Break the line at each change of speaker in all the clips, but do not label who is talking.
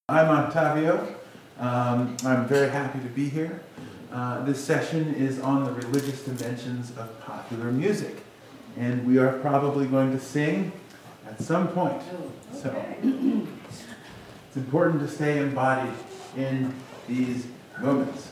I'm Octavio. I'm very happy to be here. This session is on the religious dimensions of popular music, and we are probably going to sing at some point. So it's important to stay embodied in these moments.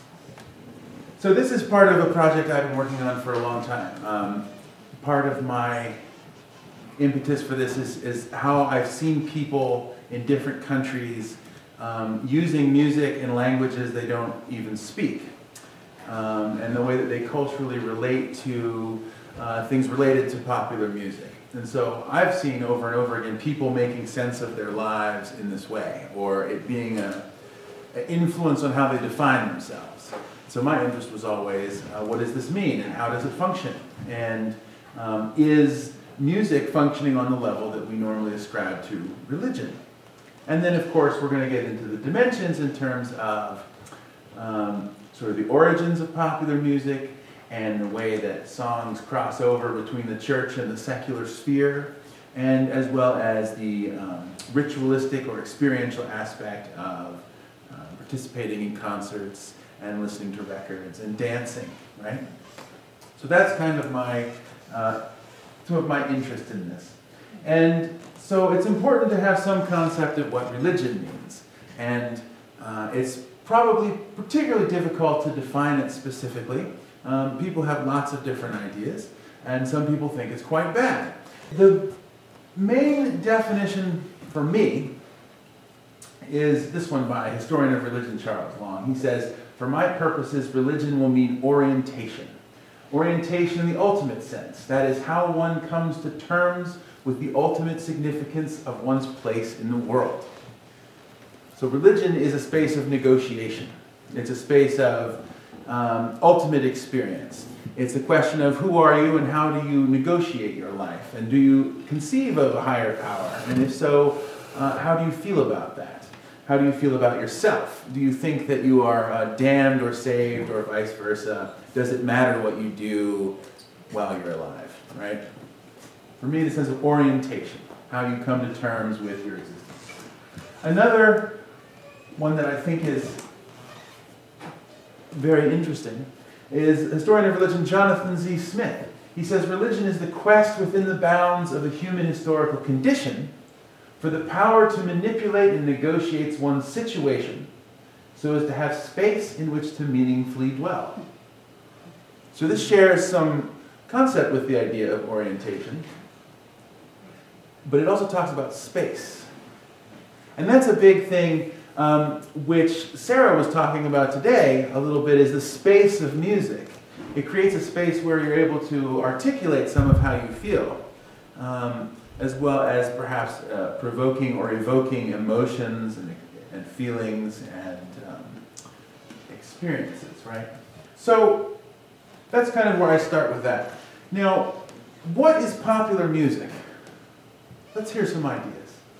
So this is part of a project I've been working on for a long time. Part of my impetus for this is how I've seen people in different countries using music in languages they don't even speak, and the way that they culturally relate to things related to popular music. And so I've seen over and over again people making sense of their lives in this way, or it being an influence on how they define themselves. So my interest was always, what does this mean and how does it function? And is music functioning on the level that we normally ascribe to religion? And then, of course, we're going to get into the dimensions in terms of sort of the origins of popular music and the way that songs cross over between the church and the secular sphere, and as well as the ritualistic or experiential aspect of participating in concerts and listening to records and dancing, right? So that's kind of some of my interest in this. And so it's important to have some concept of what religion means. And it's probably particularly difficult to define it specifically. People have lots of different ideas, and some people think it's quite bad. The main definition for me is this one by historian of religion Charles Long. He says, "For my purposes, religion will mean orientation. Orientation in the ultimate sense. That is how one comes to terms with the ultimate significance of one's place in the world." So religion is a space of negotiation. It's a space of ultimate experience. It's a question of who are you and how do you negotiate your life? And do you conceive of a higher power? And if so, how do you feel about that? How do you feel about yourself? Do you think that you are damned or saved or vice versa? Does it matter what you do while you're alive, right? For me, the sense of orientation, how you come to terms with your existence. Another one that I think is very interesting is historian of religion Jonathan Z. Smith. He says, "Religion is the quest within the bounds of a human historical condition for the power to manipulate and negotiate one's situation so as to have space in which to meaningfully dwell." So this shares some concept with the idea of orientation, but it also talks about space. And that's a big thing which Sarah was talking about today a little bit, is the space of music. It creates a space where you're able to articulate some of how you feel, as well as perhaps provoking or evoking emotions and feelings and experiences, right? So that's kind of where I start with that. Now, what is popular music? Let's hear some ideas.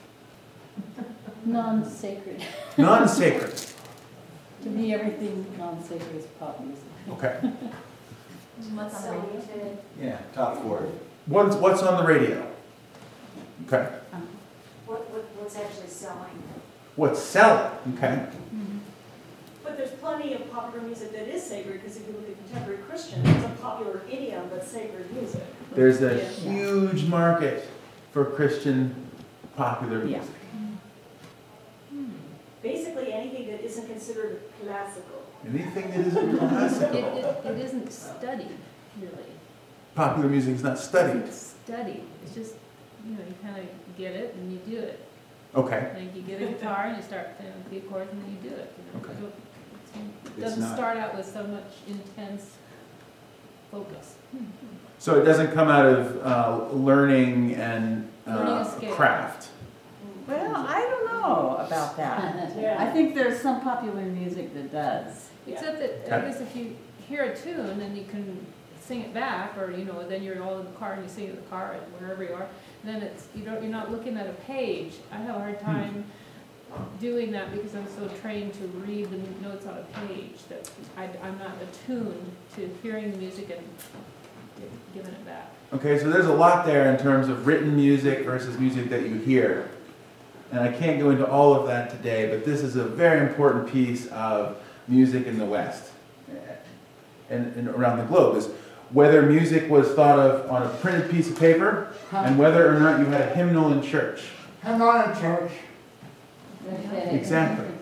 Non-sacred.
Non-sacred.
To me, everything non-sacred is pop music.
Okay.
What's on the radio?
Yeah, top four.
What's on the radio? Okay.
What's actually selling?
What's selling? Okay.
But there's plenty of popular music that is sacred, because if you look at contemporary Christian, it's a popular idiom, but sacred music.
There's a
Yeah.
huge market for Christian popular music.
Basically, anything that isn't considered classical.
Anything that isn't classical.
It isn't studied, really.
Popular music is not studied.
It's studied. It's just, you kind of get it and you do it.
Okay.
Like you get a guitar and you start playing the chords and then you do it.
Okay.
It
It's
doesn't
not-
start out with so much intense focus.
So it doesn't come out of learning and
Learning a skill.
craft.
Well, I don't know about that. I think there's some popular music that does.
Except that, I guess if you hear a tune and you can sing it back, or then you're all in the car and you sing it in the car or wherever you are, then you're not looking at a page. I have a hard time doing that because I'm so trained to read the notes on a page that I'm not attuned to hearing the music and giving it back.
Okay, so there's a lot there in terms of written music versus music that you hear. And I can't go into all of that today, but this is a very important piece of music in the West and around the globe, is whether music was thought of on a printed piece of paper and whether or not you had a hymnal in church.
Hymnal in church.
Exactly.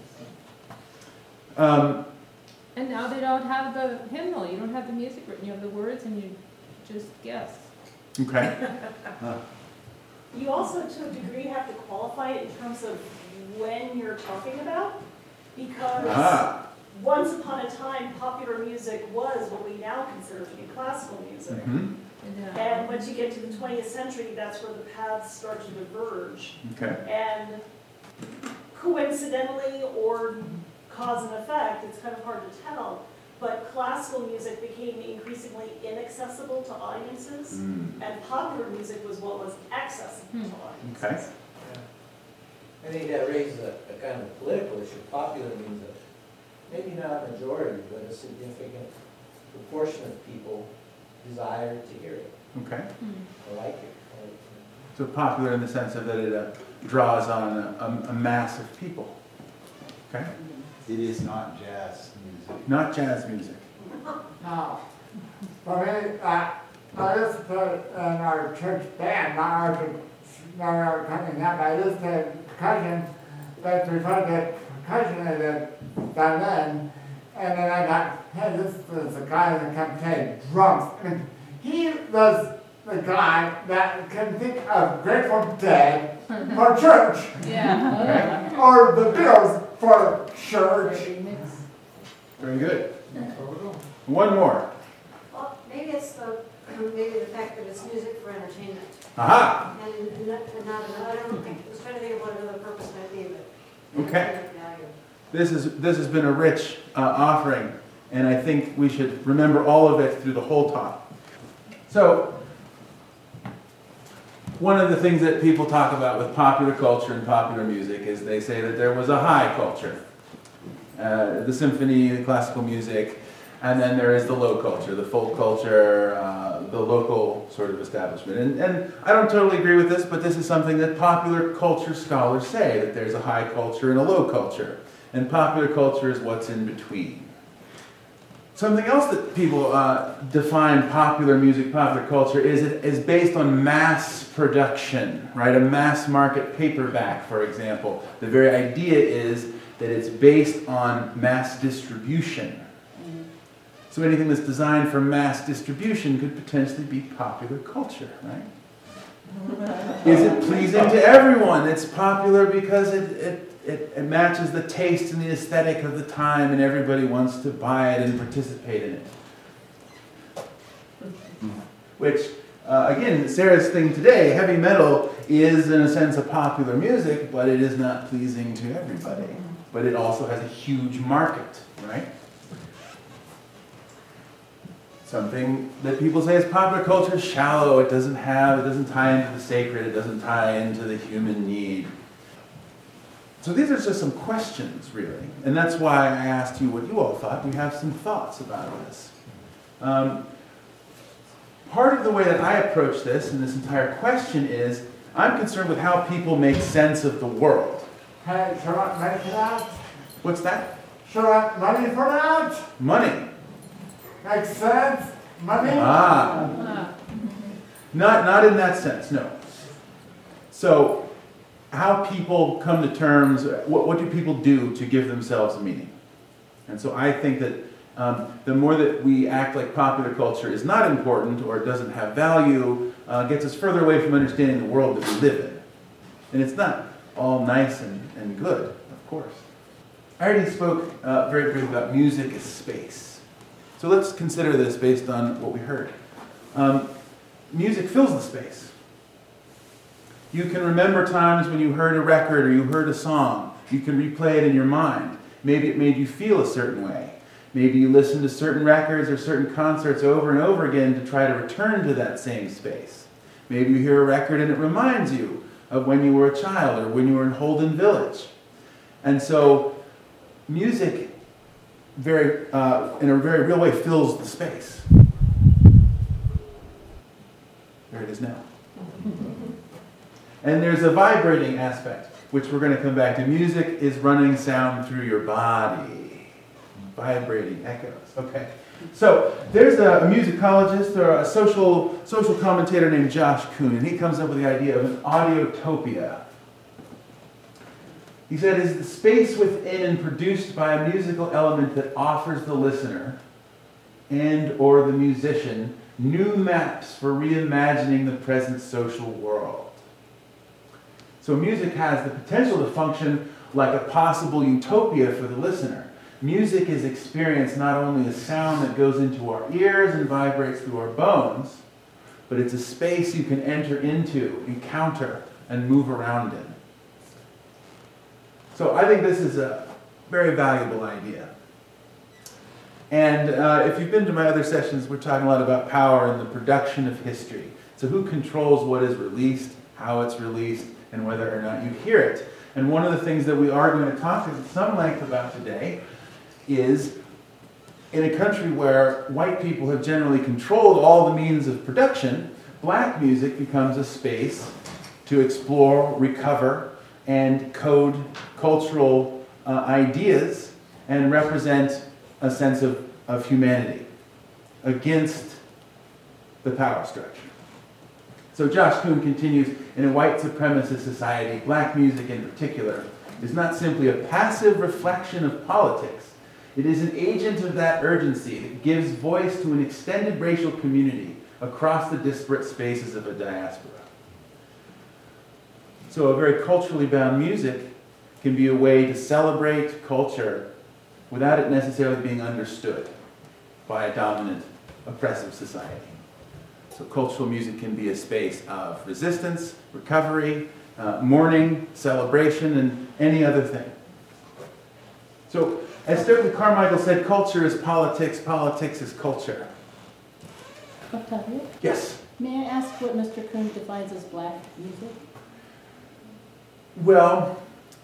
And now they don't have the hymnal, you don't have the music written, you have the words and you just guess.
Okay.
You also, to a degree, have to qualify it in terms of when you're talking about, because once upon a time, popular music was what we now consider to be classical music.
Mhm.
And once you get to the 20th century, that's where the paths start to diverge.
Okay.
And coincidentally, or cause and effect, it's kind of hard to tell, but classical music became increasingly inaccessible to audiences, and popular music was what was accessible to audiences.
Okay.
I think that raises a kind of political issue. Popular means that maybe not a majority, but a significant proportion of people desire to hear it
Okay.
or like it.
So popular in the sense of that it draws on a mass of people. Okay.
It is not jazz music.
Not jazz music.
No. For me, I used to play in our church band, not our coming up. I used to percussion, but before the percussion I did violin, and then I got, hey, this is the guy that can play drums. I mean, he was the guy that can think of Grateful Dead for church,
Yeah.
or the Beatles for church.
Very good. One more.
Well, maybe it's maybe the fact that it's music for entertainment.
Aha.
And not another, I was trying to think of what another purpose might be, but.
Okay.
Value.
This has been a rich offering, and I think we should remember all of it through the whole talk. So, one of the things that people talk about with popular culture and popular music is they say that there was a high culture, the symphony, the classical music, and then there is the low culture, the folk culture, the local sort of establishment. And I don't totally agree with this, but this is something that popular culture scholars say, that there's a high culture and a low culture. And popular culture is what's in between. Something else that people define popular music, popular culture, is based on mass production, right? A mass market paperback, for example. The very idea is that it's based on mass distribution. So anything that's designed for mass distribution could potentially be popular culture, right? Is it pleasing to everyone? It's popular because it matches the taste and the aesthetic of the time, and everybody wants to buy it and participate in it. Which, again, Sarah's thing today, heavy metal is in a sense a popular music, but it is not pleasing to everybody. But it also has a huge market, right? Something that people say is popular culture is shallow. It doesn't tie into the sacred. It doesn't tie into the human need. So these are just some questions, really. And that's why I asked you what you all thought. We have some thoughts about this. Part of the way that I approach this and this entire question is I'm concerned with how people make sense of the world.
Hey, should I money for that?
What's that?
Should I money for that?
Money.
Makes sense? Money?
Not in that sense, no. So, how people come to terms, what do people do to give themselves a meaning? And so I think that the more that we act like popular culture is not important or doesn't have value, gets us further away from understanding the world that we live in. And it's not all nice and good, of course. I already spoke very briefly about music as space. So let's consider this based on what we heard. Music fills the space. You can remember times when you heard a record or you heard a song. You can replay it in your mind. Maybe it made you feel a certain way. Maybe you listened to certain records or certain concerts over and over again to try to return to that same space. Maybe you hear a record and it reminds you of when you were a child or when you were in Holden Village. And so music in a very real way fills the space. There it is now. And there's a vibrating aspect. which we're going to come back to. Music is running sound through your body, vibrating echoes. Okay. So there's a musicologist or a social commentator named Josh Kuhn, and he comes up with the idea of an audiotopia. He said, is the space within and produced by a musical element that offers the listener and or the musician new maps for reimagining the present social world. So music has the potential to function like a possible utopia for the listener. Music is experienced not only as sound that goes into our ears and vibrates through our bones, but it's a space you can enter into, encounter, and move around in. So I think this is a very valuable idea. And if you've been to my other sessions, we're talking a lot about power and the production of history. So who controls what is released, how it's released, and whether or not you hear it. And one of the things that we are going to talk at some length about today is in a country where white people have generally controlled all the means of production, black music becomes a space to explore, recover, and code cultural ideas and represent a sense of humanity against the power structure. So Josh Kuhn continues, in a white supremacist society, black music in particular is not simply a passive reflection of politics. It is an agent of that urgency that gives voice to an extended racial community across the disparate spaces of a diaspora. So a very culturally bound music can be a way to celebrate culture without it necessarily being understood by a dominant, oppressive society. So cultural music can be a space of resistance, recovery, mourning, celebration, and any other thing. So, as Stokely Carmichael said, culture is politics, politics is culture.
Octavio,
Yes?
may I ask what Mr. Kuhn defines as black music?
Well,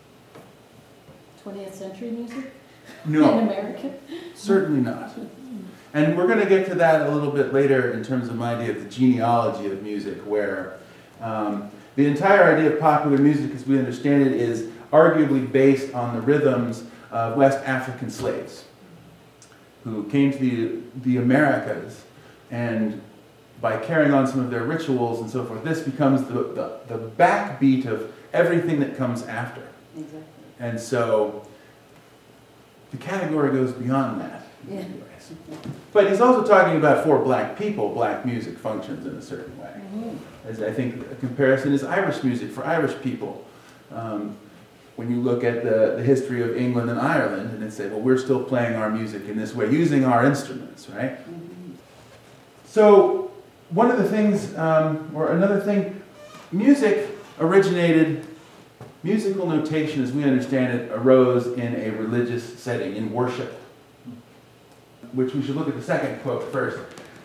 20th century music?
no.
In America?
Certainly not. And we're going to get to that a little bit later in terms of my idea of the genealogy of music, where the entire idea of popular music, as we understand it, is arguably based on the rhythms of West African slaves who came to the Americas, and by carrying on some of their rituals and so forth, this becomes the backbeat of everything that comes after.
Exactly.
And so the category goes beyond that.
Yeah.
Anyways. But he's also talking about for black people, black music functions in a certain way.
Mm-hmm.
As I think a comparison is Irish music for Irish people. When you look at the history of England and Ireland, and they say, well, we're still playing our music in this way, using our instruments, right?
Mm-hmm.
So one of the things, or another thing, music originated, musical notation as we understand it, arose in a religious setting, in worship, which we should look at the second quote first.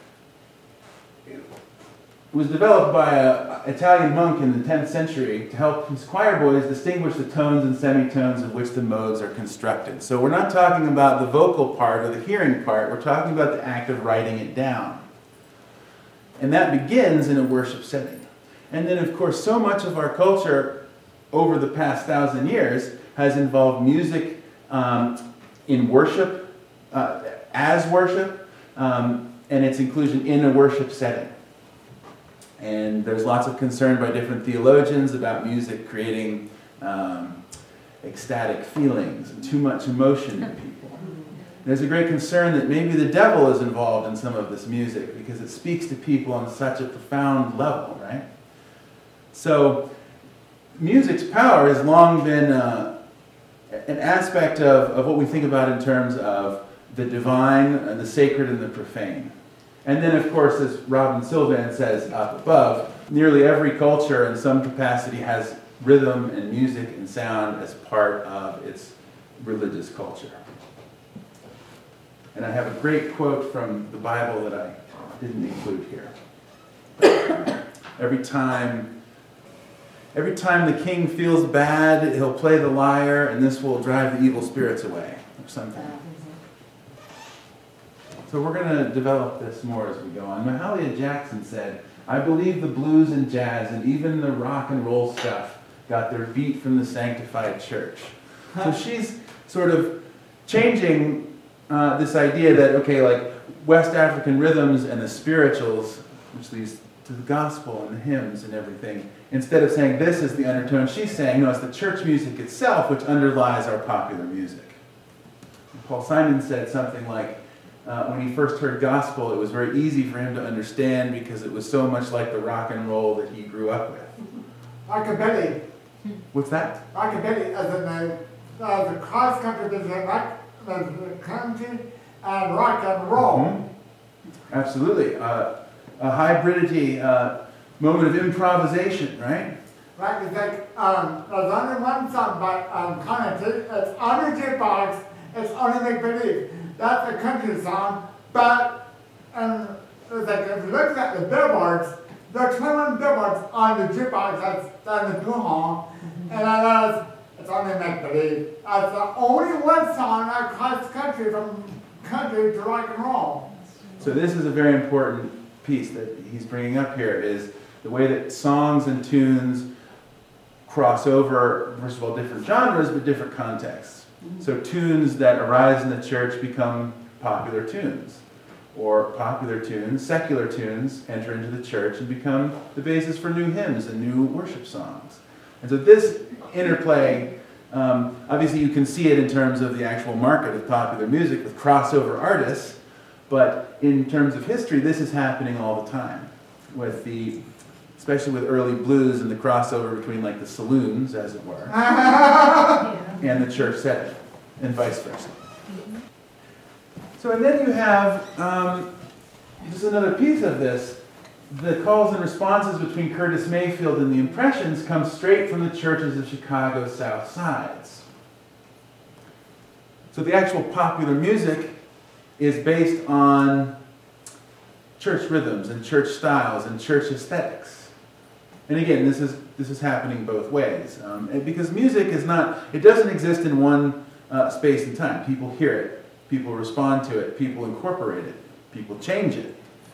It was developed by an Italian monk in the 10th century to help his choir boys distinguish the tones and semitones of which the modes are constructed. So we're not talking about the vocal part or the hearing part, we're talking about the act of writing it down. And that begins in a worship setting. And then, of course, so much of our culture over the past 1,000 years has involved music in worship, as worship, and its inclusion in a worship setting. And there's lots of concern by different theologians about music creating ecstatic feelings and too much emotion in people. There's a great concern that maybe the devil is involved in some of this music because it speaks to people on such a profound level, right? So music's power has long been an aspect of what we think about in terms of the divine, and the sacred, and the profane. And then, of course, as Robin Sylvan says up above, nearly every culture in some capacity has rhythm and music and sound as part of its religious culture. And I have a great quote from the Bible that I didn't include here. Every time the king feels bad, he'll play the lyre, and this will drive the evil spirits away, or something. So we're going to develop this more as we go on. Mahalia Jackson said, I believe the blues and jazz and even the rock and roll stuff got their beat from the sanctified church. So she's sort of changing this idea that, okay, like West African rhythms and the spirituals, which leads to the gospel and the hymns and everything, instead of saying this is the undertone, she's saying, no, it's the church music itself which underlies our popular music. And Paul Simon said something like, when he first heard gospel, it was very easy for him to understand because it was so much like the rock and roll that he grew up with.
Rockabilly.
What's that?
Rockabilly as in the cross country between rock, the country and rock and roll.
Mm-hmm. Absolutely. A hybridity, moment of improvisation, right?
Right, it's like, there's only one song by Carnegie, it's on the jukebox, it's only Make Believe. That's a country song, but, it's like, if you look at the billboards, there are 21 billboards on the jukebox that's on the Blue Hall, and it's only Make Believe. That's the only one song across the country from country to rock and roll.
So this is a very important piece that he's bringing up here, is the way that songs and tunes cross over, first of all, different genres, but different contexts. So tunes that arise in the church become popular tunes, or popular tunes, secular tunes, enter into the church and become the basis for new hymns and new worship songs. And so this interplay, obviously you can see it in terms of the actual market of popular music with crossover artists, but in terms of history, this is happening all the time, with especially with early blues and the crossover between like the saloons, as it were, and the church setting, and vice versa. So, and then you have, just another piece of this, the calls and responses between Curtis Mayfield and the Impressions come straight from the churches of Chicago's South Sides. So the actual popular music is based on church rhythms and church styles and church aesthetics. And again, this is happening both ways. Because music is not, it doesn't exist in one space and time. People hear it, people respond to it, people incorporate it, people change it.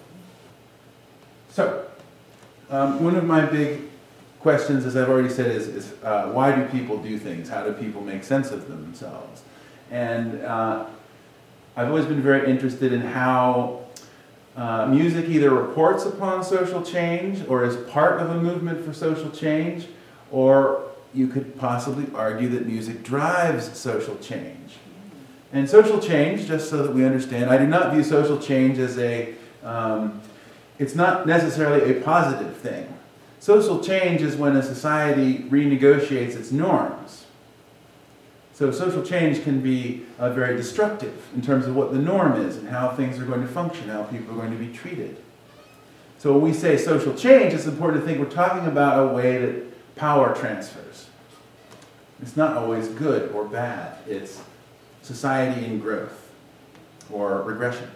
So, one of my big questions, as I've already said, is why do people do things? How do people make sense of themselves? And I've always been very interested in how music either reports upon social change or is part of a movement for social change, or you could possibly argue that music drives social change. And social change, just so that we understand, I do not view social change as it's not necessarily a positive thing. Social change is when a society renegotiates its norms. So social change can be very destructive in terms of what the norm is and how things are going to function, how people are going to be treated. So when we say social change, it's important to think we're talking about a way that power transfers. It's not always good or bad. It's society in growth or regression.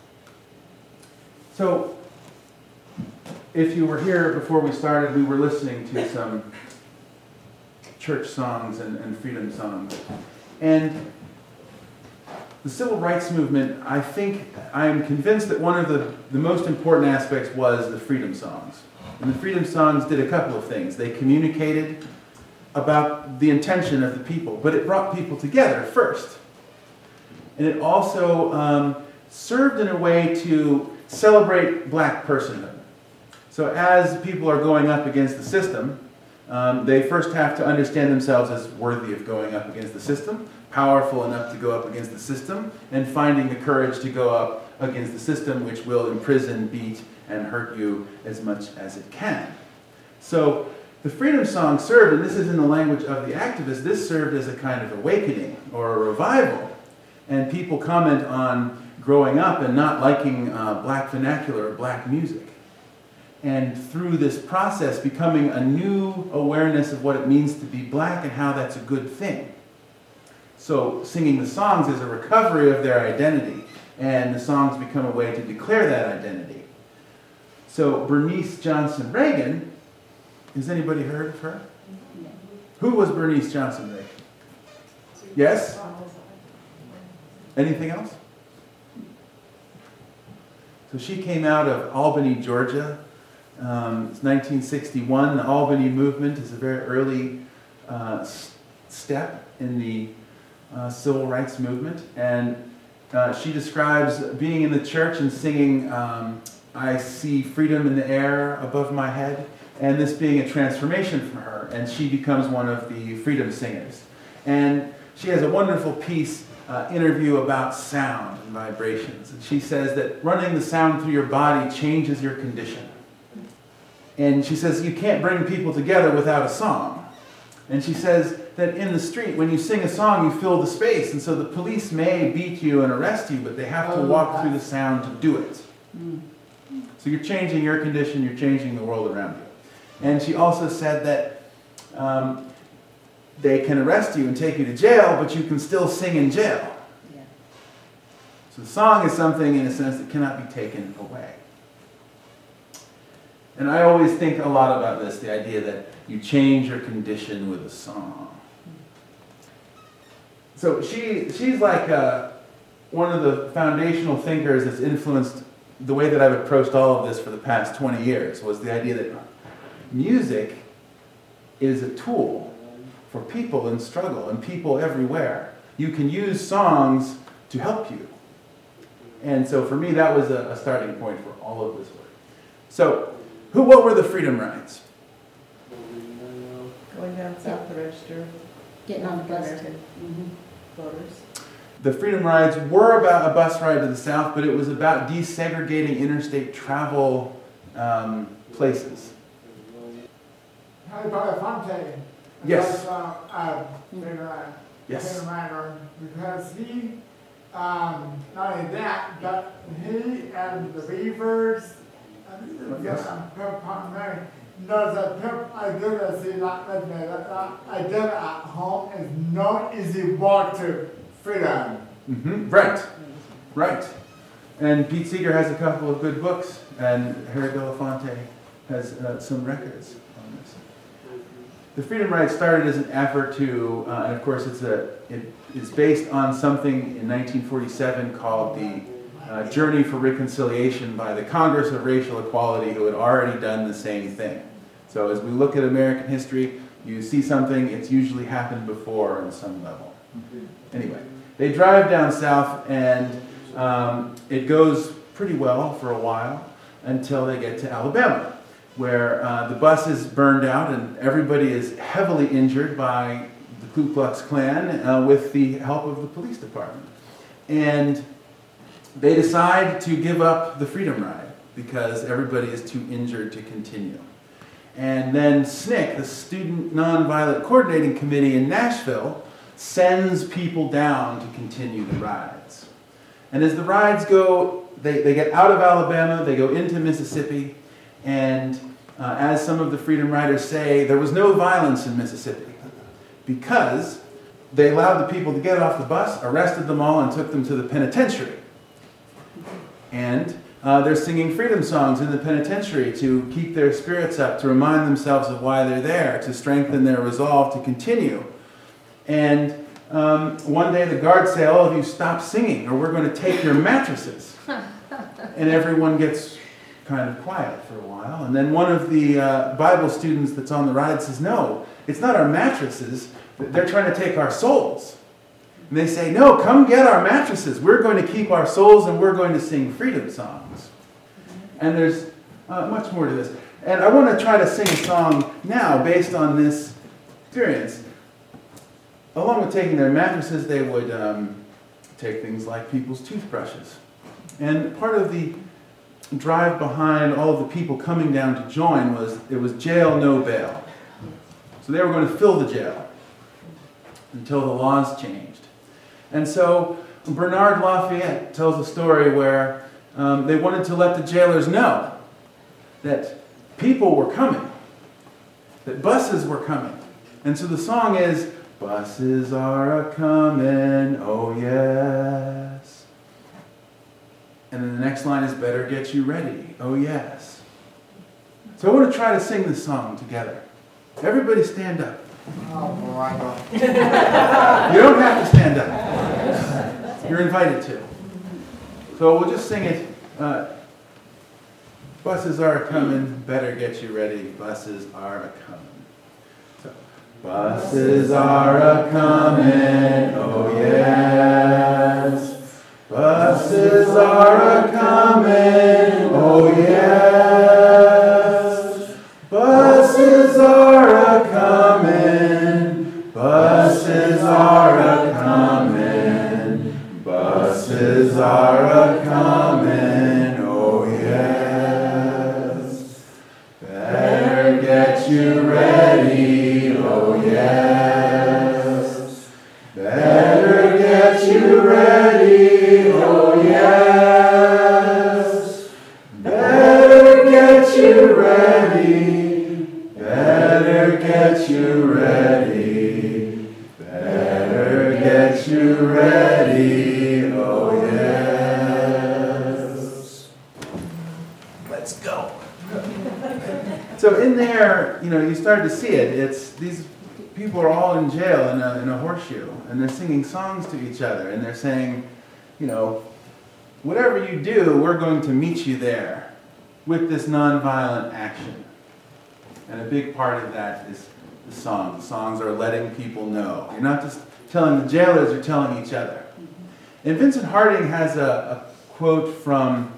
So if you were here before we started, we were listening to some church songs and freedom songs. And the civil rights movement, I am convinced that one of the most important aspects was the freedom songs. And the freedom songs did a couple of things. They communicated about the intention of the people, but it brought people together first. And it also served in a way to celebrate black personhood. So as people are going up against the system, they first have to understand themselves as worthy of going up against the system, powerful enough to go up against the system, and finding the courage to go up against the system, which will imprison, beat, and hurt you as much as it can. So the freedom song served, and this is in the language of the activists, this served as a kind of awakening or a revival. And people comment on growing up and not liking black vernacular or black music. And through this process, becoming a new awareness of what it means to be black and how that's a good thing. So singing the songs is a recovery of their identity, and the songs become a way to declare that identity. So Bernice Johnson Reagan, has anybody heard of her? Who was Bernice Johnson Reagan? Yes? Anything else? So she came out of Albany, Georgia. It's 1961. The Albany movement is a very early step in the civil rights movement. And she describes being in the church and singing, I see freedom in the air above my head, and this being a transformation for her. And she becomes one of the freedom singers. And she has a wonderful piece, interview about sound and vibrations. And she says that running the sound through your body changes your condition. And she says you can't bring people together without a song. And she says that in the street, when you sing a song, you fill the space. And so the police may beat you and arrest you, but they have to walk through the sound to do it. So you're changing your condition, you're changing the world around you. And she also said that they can arrest you and take you to jail, but you can still sing in jail.
Yeah.
So the song is something, in a sense, that cannot be taken away. And I always think a lot about this, the idea that you change your condition with a song. So she's like one of the foundational thinkers that's influenced the way that I've approached all of this for the past 20 years, was the idea that music is a tool for people in struggle and people everywhere. You can use songs to help you. And so for me, that was a starting point for all of this work. So, what were the freedom rides?
Going down south to register.
Getting on the bus to
Mm-hmm.
voters.
The freedom rides were about a bus ride to the south, but it was about desegregating interstate travel places.
Harry Belafonte.
Yes. Yes.
Because he, not only that, but he and the Beavers,
Yes.
There's a pimp I did a see that with me, that I did at home is no easy walk to freedom.
Mm-hmm. Right. And Pete Seeger has a couple of good books, and Harry Belafonte has some records on this. The Freedom Ride started as an effort to, and of course it's based on something in 1947 called the Journey for Reconciliation by the Congress of Racial Equality, who had already done the same thing. So as we look at American history, you see something, it's usually happened before on some level. Anyway, they drive down south, and it goes pretty well for a while until they get to Alabama, where the bus is burned out and everybody is heavily injured by the Ku Klux Klan with the help of the police department. And they decide to give up the Freedom Ride because everybody is too injured to continue. And then SNCC, the Student Nonviolent Coordinating Committee in Nashville, sends people down to continue the rides. And as the rides go, they get out of Alabama, they go into Mississippi, and as some of the Freedom Riders say, there was no violence in Mississippi because they allowed the people to get off the bus, arrested them all, and took them to the penitentiary. And they're singing freedom songs in the penitentiary to keep their spirits up, to remind themselves of why they're there, to strengthen their resolve to continue. And one day the guards say, all of you stop singing or we're going to take your mattresses. And everyone gets kind of quiet for a while. And then one of the Bible students that's on the ride says, no, it's not our mattresses. They're trying to take our souls. And they say, no, come get our mattresses. We're going to keep our souls and we're going to sing freedom songs. And there's much more to this. And I want to try to sing a song now based on this experience. Along with taking their mattresses, they would take things like people's toothbrushes. And part of the drive behind all of the people coming down to join was it was jail, no bail. So they were going to fill the jail until the laws changed. And so Bernard Lafayette tells a story where they wanted to let the jailers know that people were coming, that buses were coming. And so the song is, buses are a-comin', oh yes. And then the next line is, better get you ready, oh yes. So I want to try to sing this song together. Everybody stand up.
Oh, boy.
You don't have to stand up. You're invited to. So we'll just sing it. Buses are a-comin', better get you ready, buses are a-comin'. So, Buses are a-comin', oh yes. Buses are a-comin', oh yes. Buses are a-comin', buses are a-comin', buses are a-comin', oh yes. Better get you ready, oh yes. Better get you ready, oh yes. Better get you ready. Better get you ready. Better get you ready, oh yes. Let's go. So in there, you start to see it. It's these people are all in jail in a horseshoe, and they're singing songs to each other, and they're saying, whatever you do, we're going to meet you there with this nonviolent action. And a big part of that is the songs. The songs are letting people know. You're not just telling the jailers, you're telling each other. And Vincent Harding has a quote from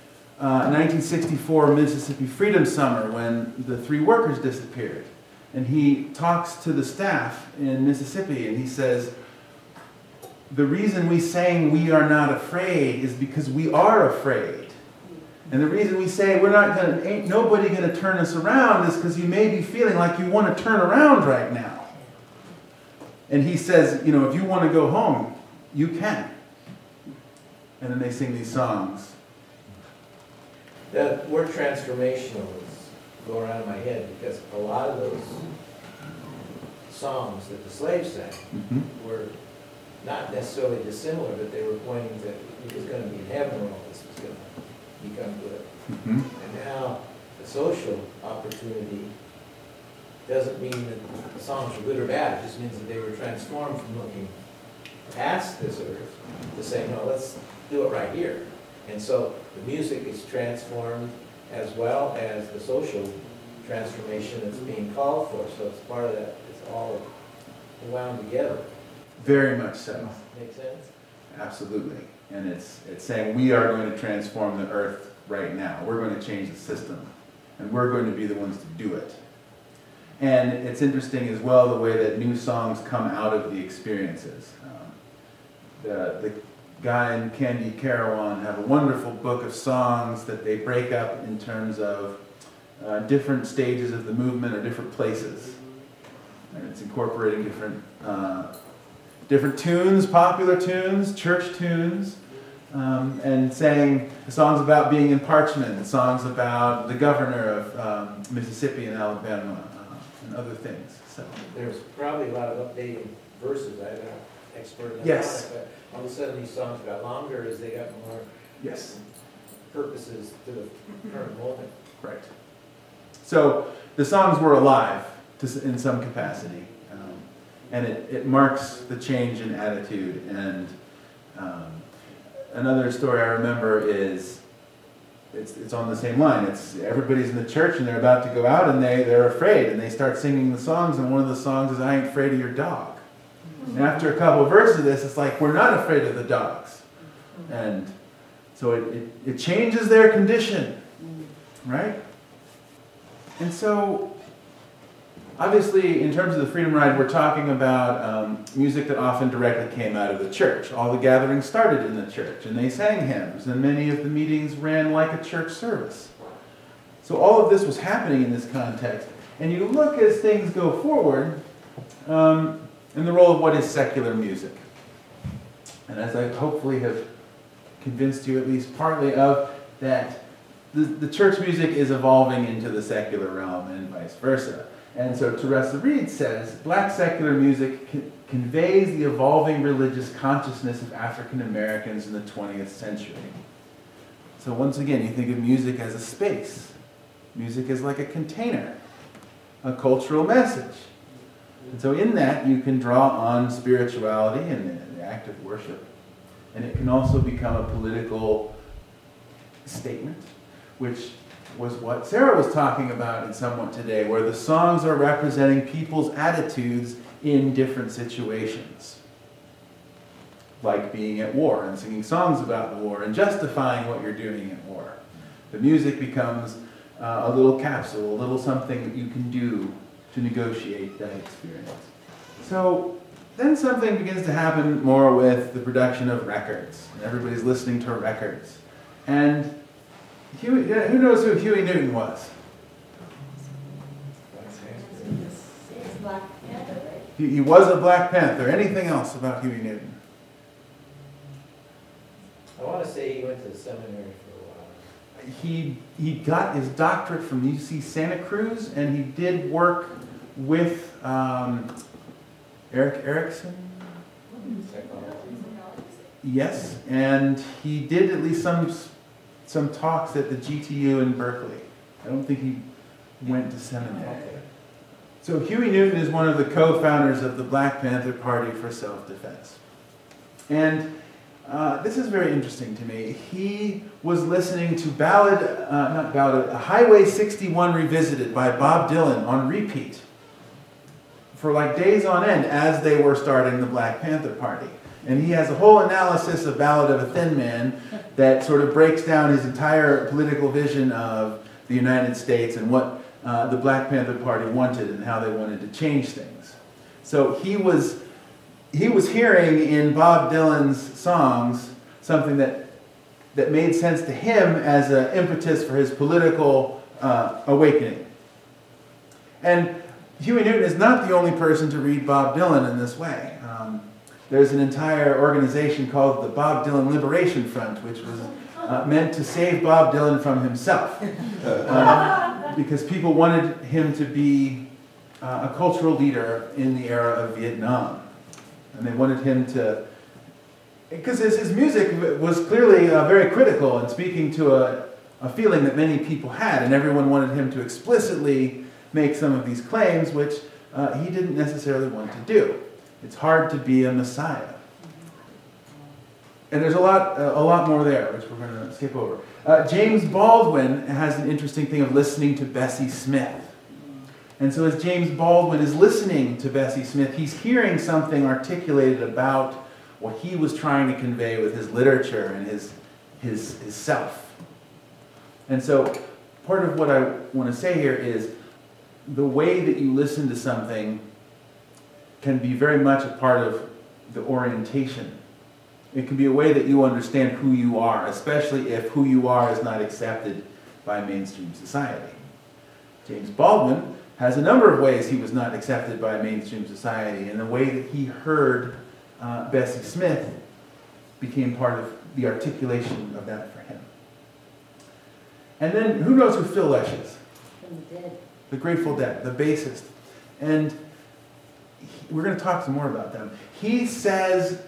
1964 Mississippi Freedom Summer when the 3 workers disappeared. And he talks to the staff in Mississippi and he says, the reason we sang "We Are Not Afraid" is because we are afraid. And the reason we say ain't nobody gonna turn us around is because you may be feeling like you want to turn around right now. And he says, if you want to go home, you can. And then they sing these songs.
The word transformational is going around in my head because a lot of those songs that the slaves sang were not necessarily dissimilar, but they were pointing that it was going to be in heaven when all this was going to become good. And now the social opportunity doesn't mean that the songs were good or bad. It just means that they were transformed from looking past this earth to saying, no, let's do it right here. And so the music is transformed as well as the social transformation that's being called for. So it's part of that. It's all wound together.
Very much so.
Make sense?
Absolutely. And it's saying we are going to transform the earth right now. We're going to change the system. And we're going to be the ones to do it. And it's interesting as well the way that new songs come out of the experiences. The Guy and Candy Carawan have a wonderful book of songs that they break up in terms of different stages of the movement or different places. And it's incorporating different tunes, popular tunes, church tunes, and saying songs about being in Parchment, songs about the governor of Mississippi and Alabama, and other things. So
there's probably a lot of updating verses. I'm not an expert in that.
Yes.
But all of a sudden these songs got longer as they got more purposes to the current moment.
Right. So the songs were alive in some capacity. And it marks the change in attitude. And another story I remember is, it's on the same line. It's everybody's in the church and they're about to go out and they're afraid and they start singing the songs, and one of the songs is "I Ain't Afraid of Your Dog." And after a couple of verses of this, it's like, we're not afraid of the dogs. And so it changes their condition, right? And so obviously, in terms of the Freedom Ride, we're talking about music that often directly came out of the church. All the gatherings started in the church, and they sang hymns, and many of the meetings ran like a church service. So all of this was happening in this context. And you look as things go forward, in the role of what is secular music. And as I hopefully have convinced you at least partly of, that the church music is evolving into the secular realm and vice versa. And so Teresa Reed says, black secular music conveys the evolving religious consciousness of African Americans in the 20th century. So once again, you think of music as a space. Music is like a container, a cultural message. And so in that, you can draw on spirituality and the act of worship. And it can also become a political statement, which was what Sarah was talking about in Somewhat Today, where the songs are representing people's attitudes in different situations. Like being at war and singing songs about the war and justifying what you're doing at war. The music becomes a little capsule, a little something that you can do to negotiate that experience. So then something begins to happen more with the production of records. And everybody's listening to records. And who knows who Huey Newton was?
It's Black Panther, right?
He was a Black Panther. Anything else about Huey Newton?
I want to say he went to seminary for a while.
He got his doctorate from UC Santa Cruz, and he did work with Erik Erikson.
Technology.
Yes, and he did at least some talks at the GTU in Berkeley. I don't think he went to seminary.
Okay.
So Huey Newton is one of the co-founders of the Black Panther Party for Self-Defense. And this is very interesting to me. He was listening to Highway 61 Revisited by Bob Dylan on repeat for like days on end as they were starting the Black Panther Party. And he has a whole analysis of Ballad of a Thin Man that sort of breaks down his entire political vision of the United States and what the Black Panther Party wanted and how they wanted to change things. So he was hearing in Bob Dylan's songs something that made sense to him as an impetus for his political awakening. And Huey Newton is not the only person to read Bob Dylan in this way. There's an entire organization called the Bob Dylan Liberation Front, which was meant to save Bob Dylan from himself. Because people wanted him to be a cultural leader in the era of Vietnam. And they wanted him to, because his music was clearly very critical and speaking to a feeling that many people had, and everyone wanted him to explicitly make some of these claims, which he didn't necessarily want to do. It's hard to be a messiah. And there's a lot more there, which we're going to skip over. James Baldwin has an interesting thing of listening to Bessie Smith. And so as James Baldwin is listening to Bessie Smith, he's hearing something articulated about what he was trying to convey with his literature and his self. And so part of what I want to say here is the way that you listen to something can be very much a part of the orientation. It can be a way that you understand who you are, especially if who you are is not accepted by mainstream society. James Baldwin has a number of ways he was not accepted by mainstream society, and the way that he heard Bessie Smith became part of the articulation of that for him. And then, who knows who Phil Lesh is?
From the dead.
The Grateful Dead, the bassist. And we're going to talk some more about them. He says,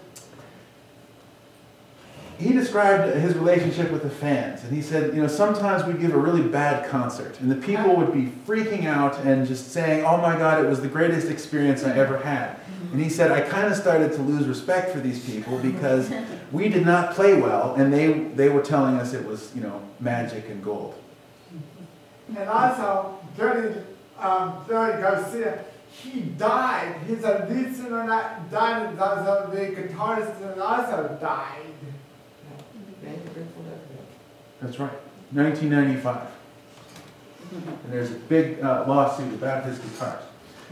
he described his relationship with the fans, and he said, sometimes we'd give a really bad concert, and the people would be freaking out and just saying, oh my God, it was the greatest experience I ever had. And he said, I kind of started to lose respect for these people because we did not play well, and they were telling us it was, magic and gold.
And also, Jerry Garcia, he died. He's a lead singer that died, and also the guitarist and also died.
That's right, 1995. And there's a big lawsuit about his guitars.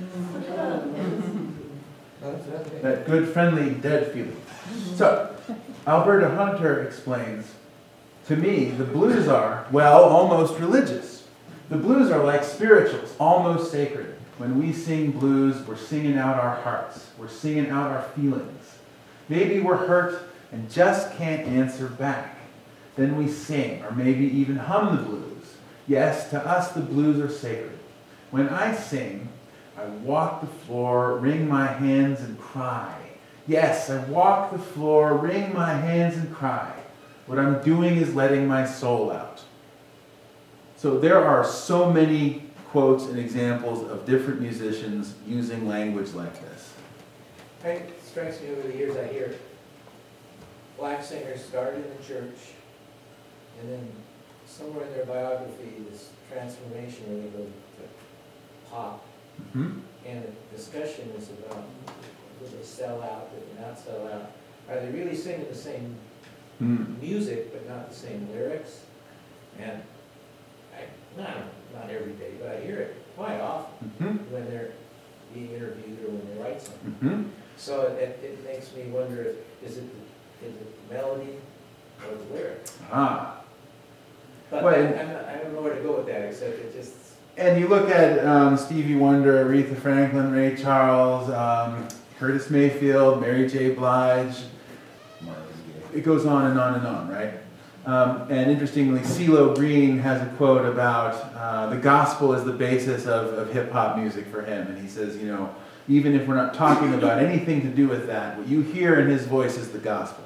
That good, friendly, dead feeling. So, Alberta Hunter explains, to me, the blues are, almost religious. The blues are like spirituals, almost sacred. When we sing blues, we're singing out our hearts. We're singing out our feelings. Maybe we're hurt and just can't answer back. Then we sing, or maybe even hum the blues. Yes, to us the blues are sacred. When I sing, I walk the floor, wring my hands and cry. Yes, I walk the floor, wring my hands and cry. What I'm doing is letting my soul out. So there are so many quotes and examples of different musicians using language like this.
It strikes me over the years, I hear black singers started in the church and then somewhere in their biography, this transformation where they go to pop,
Mhm.
and the discussion is about, did they sell out, did they not sell out? Are they really singing the same
Mm.
music, but not the same lyrics? And not every day, but I hear it quite often
Mhm.
when they're being interviewed or when they write something.
Mhm.
So it makes me wonder, is it the melody or the lyrics?
Ah.
But
Well,
I don't know where to go with that, except it just,
And you look at Stevie Wonder, Aretha Franklin, Ray Charles, Curtis Mayfield, Mary J. Blige.
Marvin Gaye.
It goes on and on and on, right? And interestingly, CeeLo Green has a quote about the gospel is the basis of hip-hop music for him. And he says, you know, even if we're not talking about anything to do with that, what you hear in his voice is the gospel.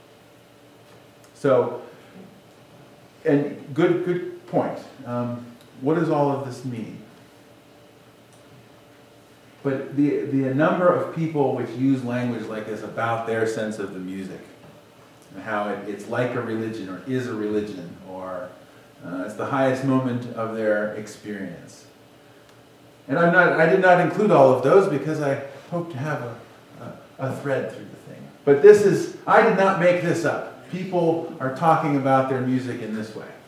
So, and good point. What does all of this mean? But the number of people which use language like this about their sense of the music, and how it's like a religion or is a religion, or it's the highest moment of their experience. And I did not include all of those because I hope to have a thread through the thing. But I did not make this up. People are talking about their music in this way.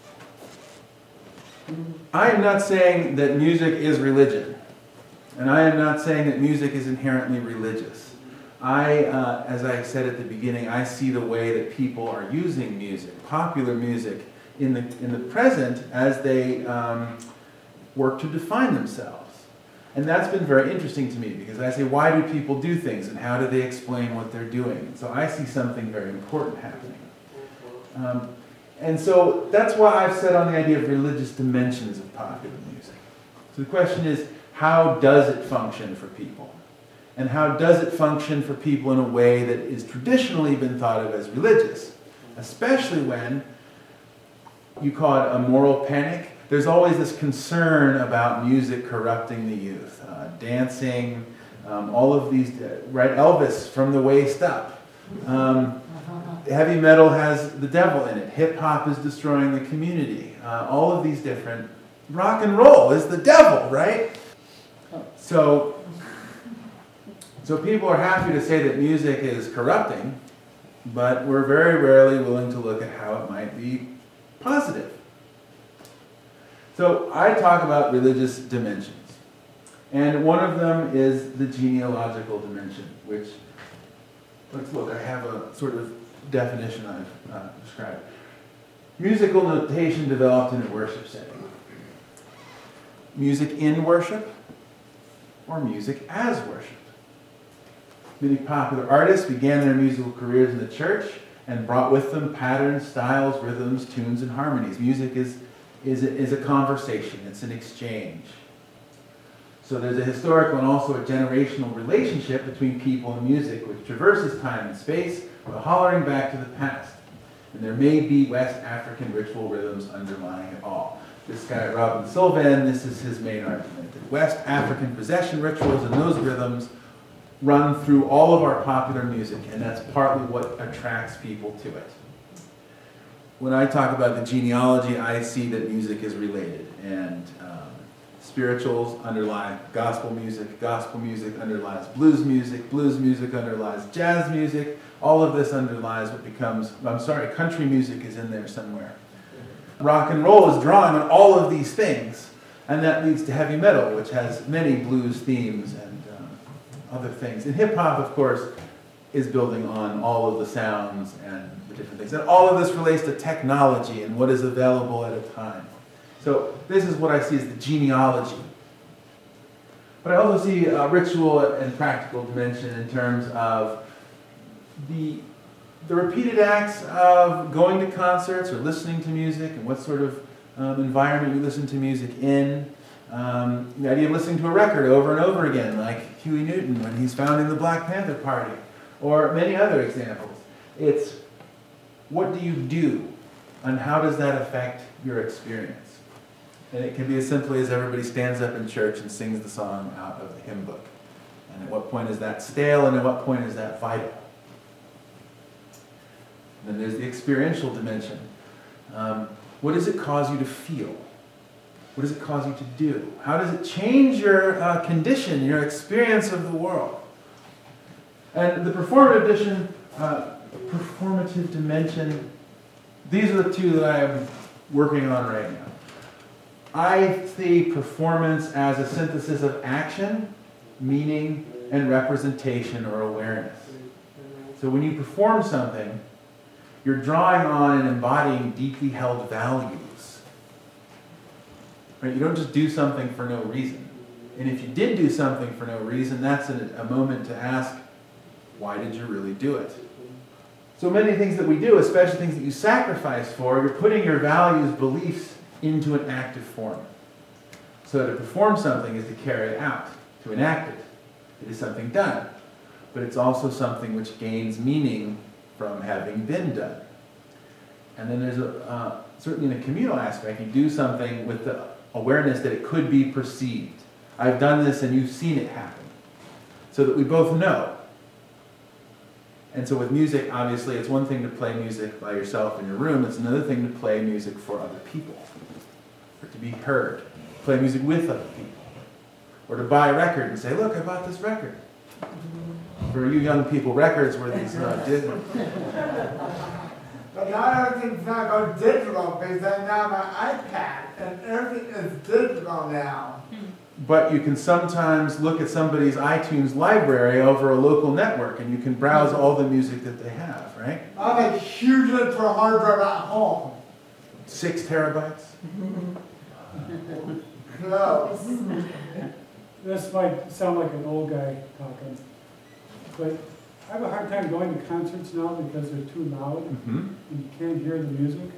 I am not saying that music is religion. And I am not saying that music is inherently religious. As I said at the beginning, I see the way that people are using music, popular music, in the present as they work to define themselves. And that's been very interesting to me because I say, why do people do things and how do they explain what they're doing? So I see something very important happening. And so that's why I've set on the idea of religious dimensions of popular music. So the question is, how does it function for people? And how does it function for people in a way that is traditionally been thought of as religious? Especially when you call it a moral panic. There's always this concern about music corrupting the youth. Dancing, all of these, right? Elvis from the waist up. Heavy metal has the devil in it. Hip hop is destroying the community. All of these different, rock and roll is the devil, right? So people are happy to say that music is corrupting, but we're very rarely willing to look at how it might be positive. So I talk about religious dimensions. And one of them is the genealogical dimension, which, let's look, I have a sort of definition I've described. Musical notation developed in a worship setting. Music in worship, or music as worship. Many popular artists began their musical careers in the church and brought with them patterns, styles, rhythms, tunes, and harmonies. Music is a conversation, it's an exchange. So there's a historical and also a generational relationship between people and music, which traverses time and space while hollering back to the past. And there may be West African ritual rhythms underlying it all. This guy, Robin Sylvan, this is his main argument, that West African possession rituals and those rhythms run through all of our popular music, and that's partly what attracts people to it. When I talk about the genealogy, I see that music is related, and spirituals underlie gospel music underlies blues music underlies jazz music, all of this underlies what becomes, country music is in there somewhere. Rock and roll is drawing on all of these things, and that leads to heavy metal, which has many blues themes and other things. And hip hop, of course, is building on all of the sounds and the different things. And all of this relates to technology and what is available at a time. So this is what I see as the genealogy. But I also see a ritual and practical dimension in terms of the repeated acts of going to concerts or listening to music and what sort of environment you listen to music in. The idea of listening to a record over and over again, like Huey Newton when he's founding the Black Panther Party, or many other examples. It's what do you do, and how does that affect your experience? And it can be as simply as everybody stands up in church and sings the song out of the hymn book. And at what point is that stale, and at what point is that vital? And then there's the experiential dimension. What does it cause you to feel? What does it cause you to do? How does it change your condition, your experience of the world? And the performative dimension, these are the two that I am working on right now. I see performance as a synthesis of action, meaning, and representation or awareness. So when you perform something, you're drawing on and embodying deeply held values. Right? You don't just do something for no reason. And if you did do something for no reason, that's a moment to ask, why did you really do it? So many things that we do, especially things that you sacrifice for, you're putting your values, beliefs into an active form. So to perform something is to carry it out, to enact it. It is something done. But it's also something which gains meaning from having been done. And then there's certainly in a communal aspect, you do something with the awareness that it could be perceived. I've done this and you've seen it happen. So that we both know. And so with music, obviously, it's one thing to play music by yourself in your room. It's another thing to play music for other people. Or to be heard. Play music with other people. Or to buy a record and say, look, I bought this record. For you young people, records were these Disney.
But now everything's not going digital because I now have an iPad and everything is digital now.
But you can sometimes look at somebody's iTunes library over a local network and you can browse all the music that they have, right?
I'm a huge for hard drive at home.
6 terabytes?
Close.
This might sound like an old guy talking, but I have a hard time going to concerts now because they're too loud
Mm-hmm.
and you can't hear the music.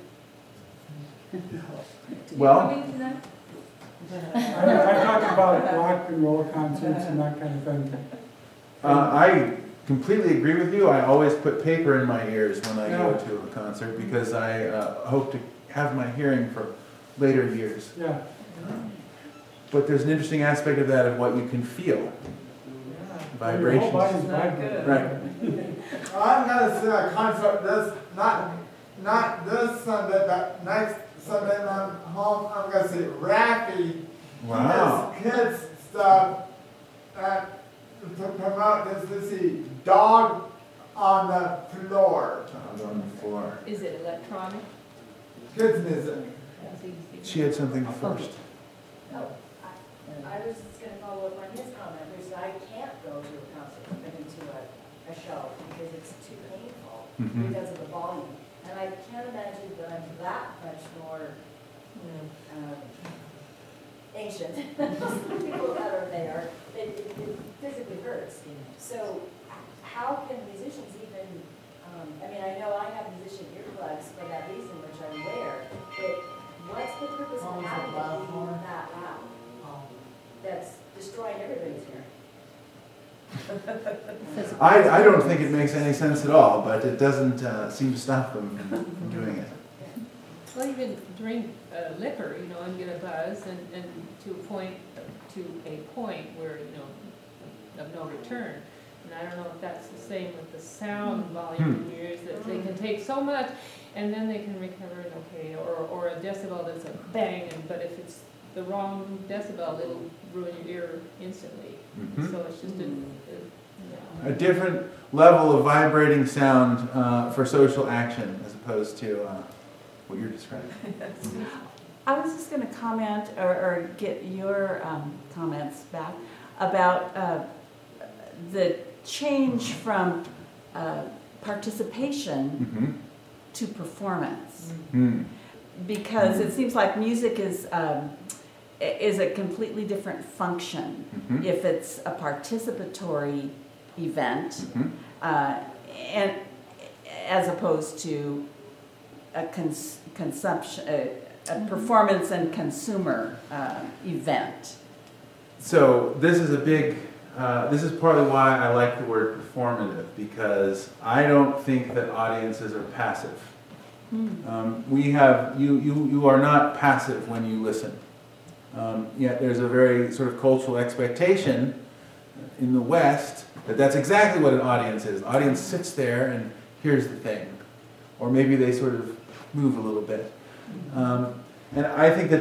Well,
I'm talking about rock and roll concerts and that kind of thing.
I completely agree with you. I always put paper in my ears when I go to a concert because I hope to have my hearing for later years.
Yeah.
But there's an interesting aspect of that of what you can feel. Vibrations.
Your whole body's vibrating.
Right.
I'm gonna see a concert not this Sunday, but next Sunday when I'm home. I'm gonna see Raffy.
Wow.
Kids stuff and to promote this see dog on the floor.
Dog on the floor.
Is it electronic?
Kids music.
That's easy.
She had something first.
No, I was just gonna follow up on his comment, which I can't go to a concert, I mean, to a show, because it's too painful
Mhm.
because of the volume. And I can't imagine that I'm that much more ancient, people that are there, it physically hurts. So how can musicians even, I mean, I know I have musician earplugs for that reason, which I wear, but what's the purpose of having it being that loud? That's destroying everybody's hearing.
I don't think it makes any sense at all, but it doesn't seem to stop them from doing it.
Well, you can drink liquor, and get a buzz, and to a point where, of no return. And I don't know if that's the same with the sound volume in your ears, that they can take so much, and then they can recover it okay, or a decibel that's a bang, but if it's the wrong decibel, it'll ruin your ear instantly.
Mhm.
So it's just
A different level of vibrating sound for social action as opposed to what you're describing.
I was just going to comment or get your comments back about the change from participation
Mm-hmm.
to performance.
Mm.
Because it seems like music is a completely different function
Mhm.
if it's a participatory event,
Mhm.
and as opposed to a consumption, a performance and consumer event.
So this is a big, this is partly why I like the word performative, because I don't think that audiences are passive. We have, you are not passive when you listen. Yet there's a very sort of cultural expectation in the West that that's exactly what an audience is. The audience sits there and hears the thing. Or maybe they sort of move a little bit. And I think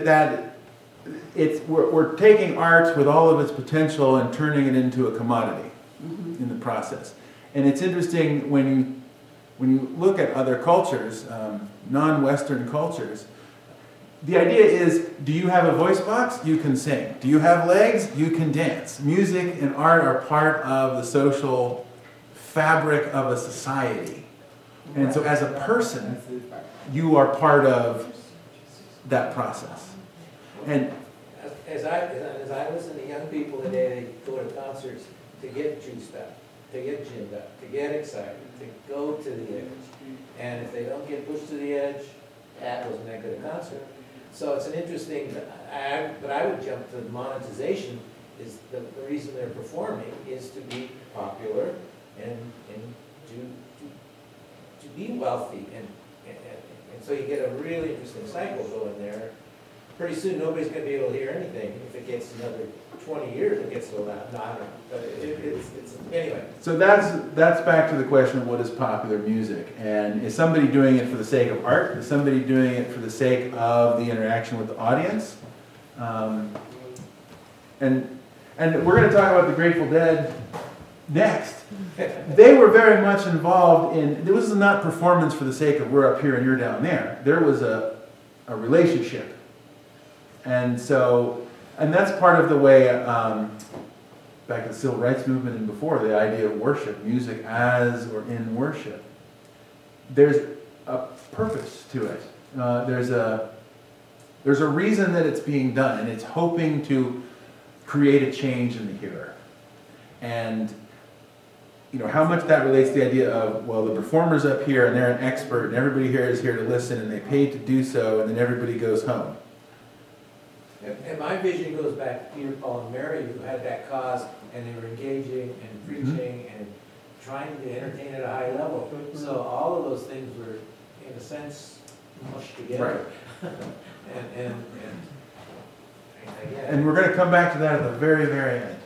we're taking art with all of its potential and turning it into a commodity in the process. And it's interesting when you look at other cultures, non-Western cultures, the idea is, do you have a voice box? You can sing. Do you have legs? You can dance. Music and art are part of the social fabric of a society. And so as a person, you are part of that process. And
As I listen to young people today, they go to concerts to get juiced up, to get ginned up, to get excited, to go to the edge. And if they don't get pushed to the edge, that wasn't that good a concert. So it's an interesting, but I would jump to monetization is the reason they're performing is to be popular and to be wealthy. And so you get a really interesting cycle going there. Pretty soon, nobody's going to be able to hear anything. If it gets another 20 years, it gets so loud. No, I don't know. But it's anyway.
so that's back to the question of what is popular music. And is somebody doing it for the sake of art? Is somebody doing it for the sake of the interaction with the audience? And we're going to talk about the Grateful Dead next. They were very much involved in, this was not performance for the sake of we're up here and you're down there. There was a relationship. And so, and that's part of the way, back in the Civil Rights Movement and before, the idea of worship, music as or in worship. There's a purpose to it. There's a reason that it's being done, and it's hoping to create a change in the hearer. And how much that relates to the idea of, well, the performer's up here and they're an expert and everybody here is here to listen and they paid to do so and then everybody goes home.
And my vision goes back to Peter, Paul, and Mary, who had that cause, and they were engaging and preaching and trying to entertain at a high level. So all of those things were, in a sense, mushed together.
Right.
and
we're going to come back to that at the very, very end.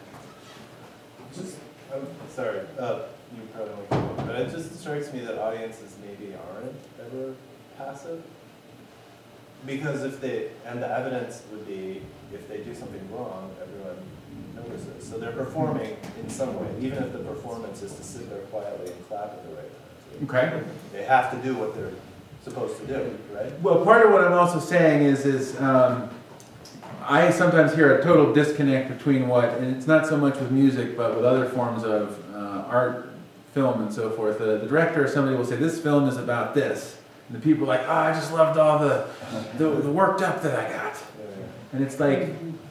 I'm sorry, you probably won't come up, but it just strikes me that audiences maybe aren't ever passive. Because the evidence would be, if they do something wrong, everyone notices. So they're performing in some way, even if the performance is to sit there quietly and clap at the right time.
Okay.
They have to do what they're supposed to do, right?
Well, part of what I'm also saying is I sometimes hear a total disconnect between and it's not so much with music, but with other forms of art, film, and so forth. The director or somebody will say, this film is about this. And the people are like, I just loved all the worked up that I got. And it's like,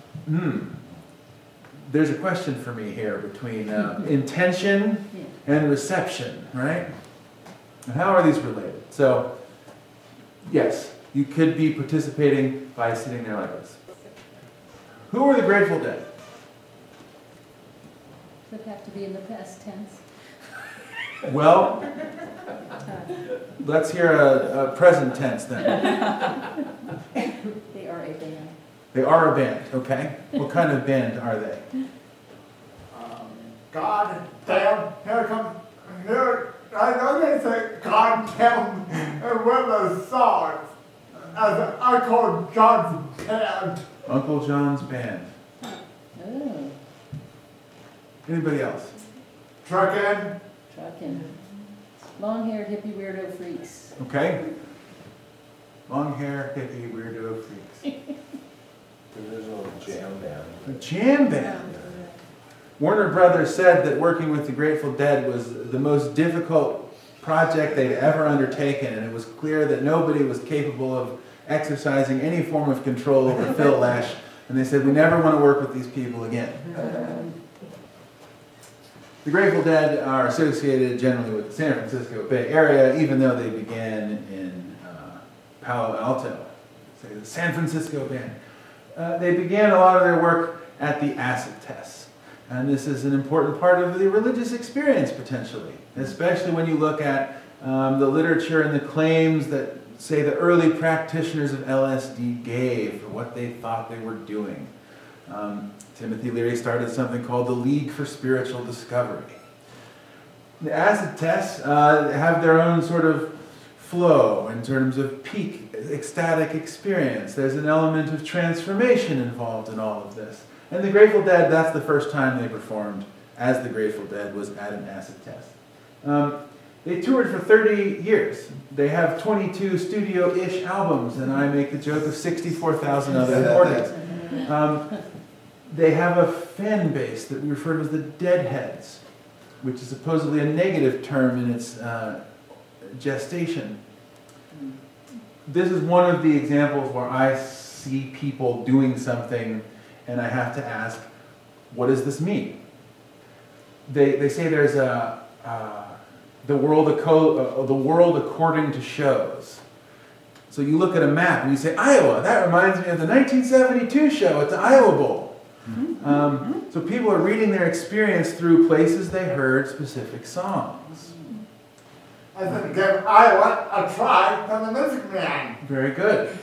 there's a question for me here between intention and reception, right? And how are these related? So, yes, you could be participating by sitting there like this. Who are the Grateful Dead?
Would have to be in the past tense.
Well, let's hear a present tense then.
They are a band.
They are a band, okay. What kind of band are they?
God damn, I know they say God damn in one of the songs. As I call John's band.
Uncle John's band.
Oh,
Anybody else?
Truckin'.
truckin'. Long-haired hippie weirdo freaks.
Okay. Long hair, hippie, weirdo freaks.
The original jam band.
A jam band. Warner Brothers said that working with the Grateful Dead was the most difficult project they'd ever undertaken, and it was clear that nobody was capable of exercising any form of control over Phil Lesh, and they said, we never want to work with these people again. The Grateful Dead are associated generally with the San Francisco Bay Area, even though they began in Palo Alto, say the San Francisco Band. They began a lot of their work at the acid tests. And this is an important part of the religious experience, potentially, especially when you look at the literature and the claims that, say, the early practitioners of LSD gave for what they thought they were doing. Timothy Leary started something called the League for Spiritual Discovery. The acid tests have their own sort of flow in terms of peak ecstatic experience. There's an element of transformation involved in all of this. And the Grateful Dead, that's the first time they performed as the Grateful Dead, was at an acid test. They toured for 30 years. They have 22 studio-ish albums, and I make the joke of 64,000 other recordings. They have a fan base that we refer to as the Deadheads, which is supposedly a negative term in its gestation. This is one of the examples where I see people doing something and I have to ask, what does this mean? They say there's the world according to shows. So you look at a map and you say, Iowa, that reminds me of the 1972 show at the Iowa Bowl. So people are reading their experience through places they heard specific songs.
I think give Iowa a try from the Music Man.
Very good.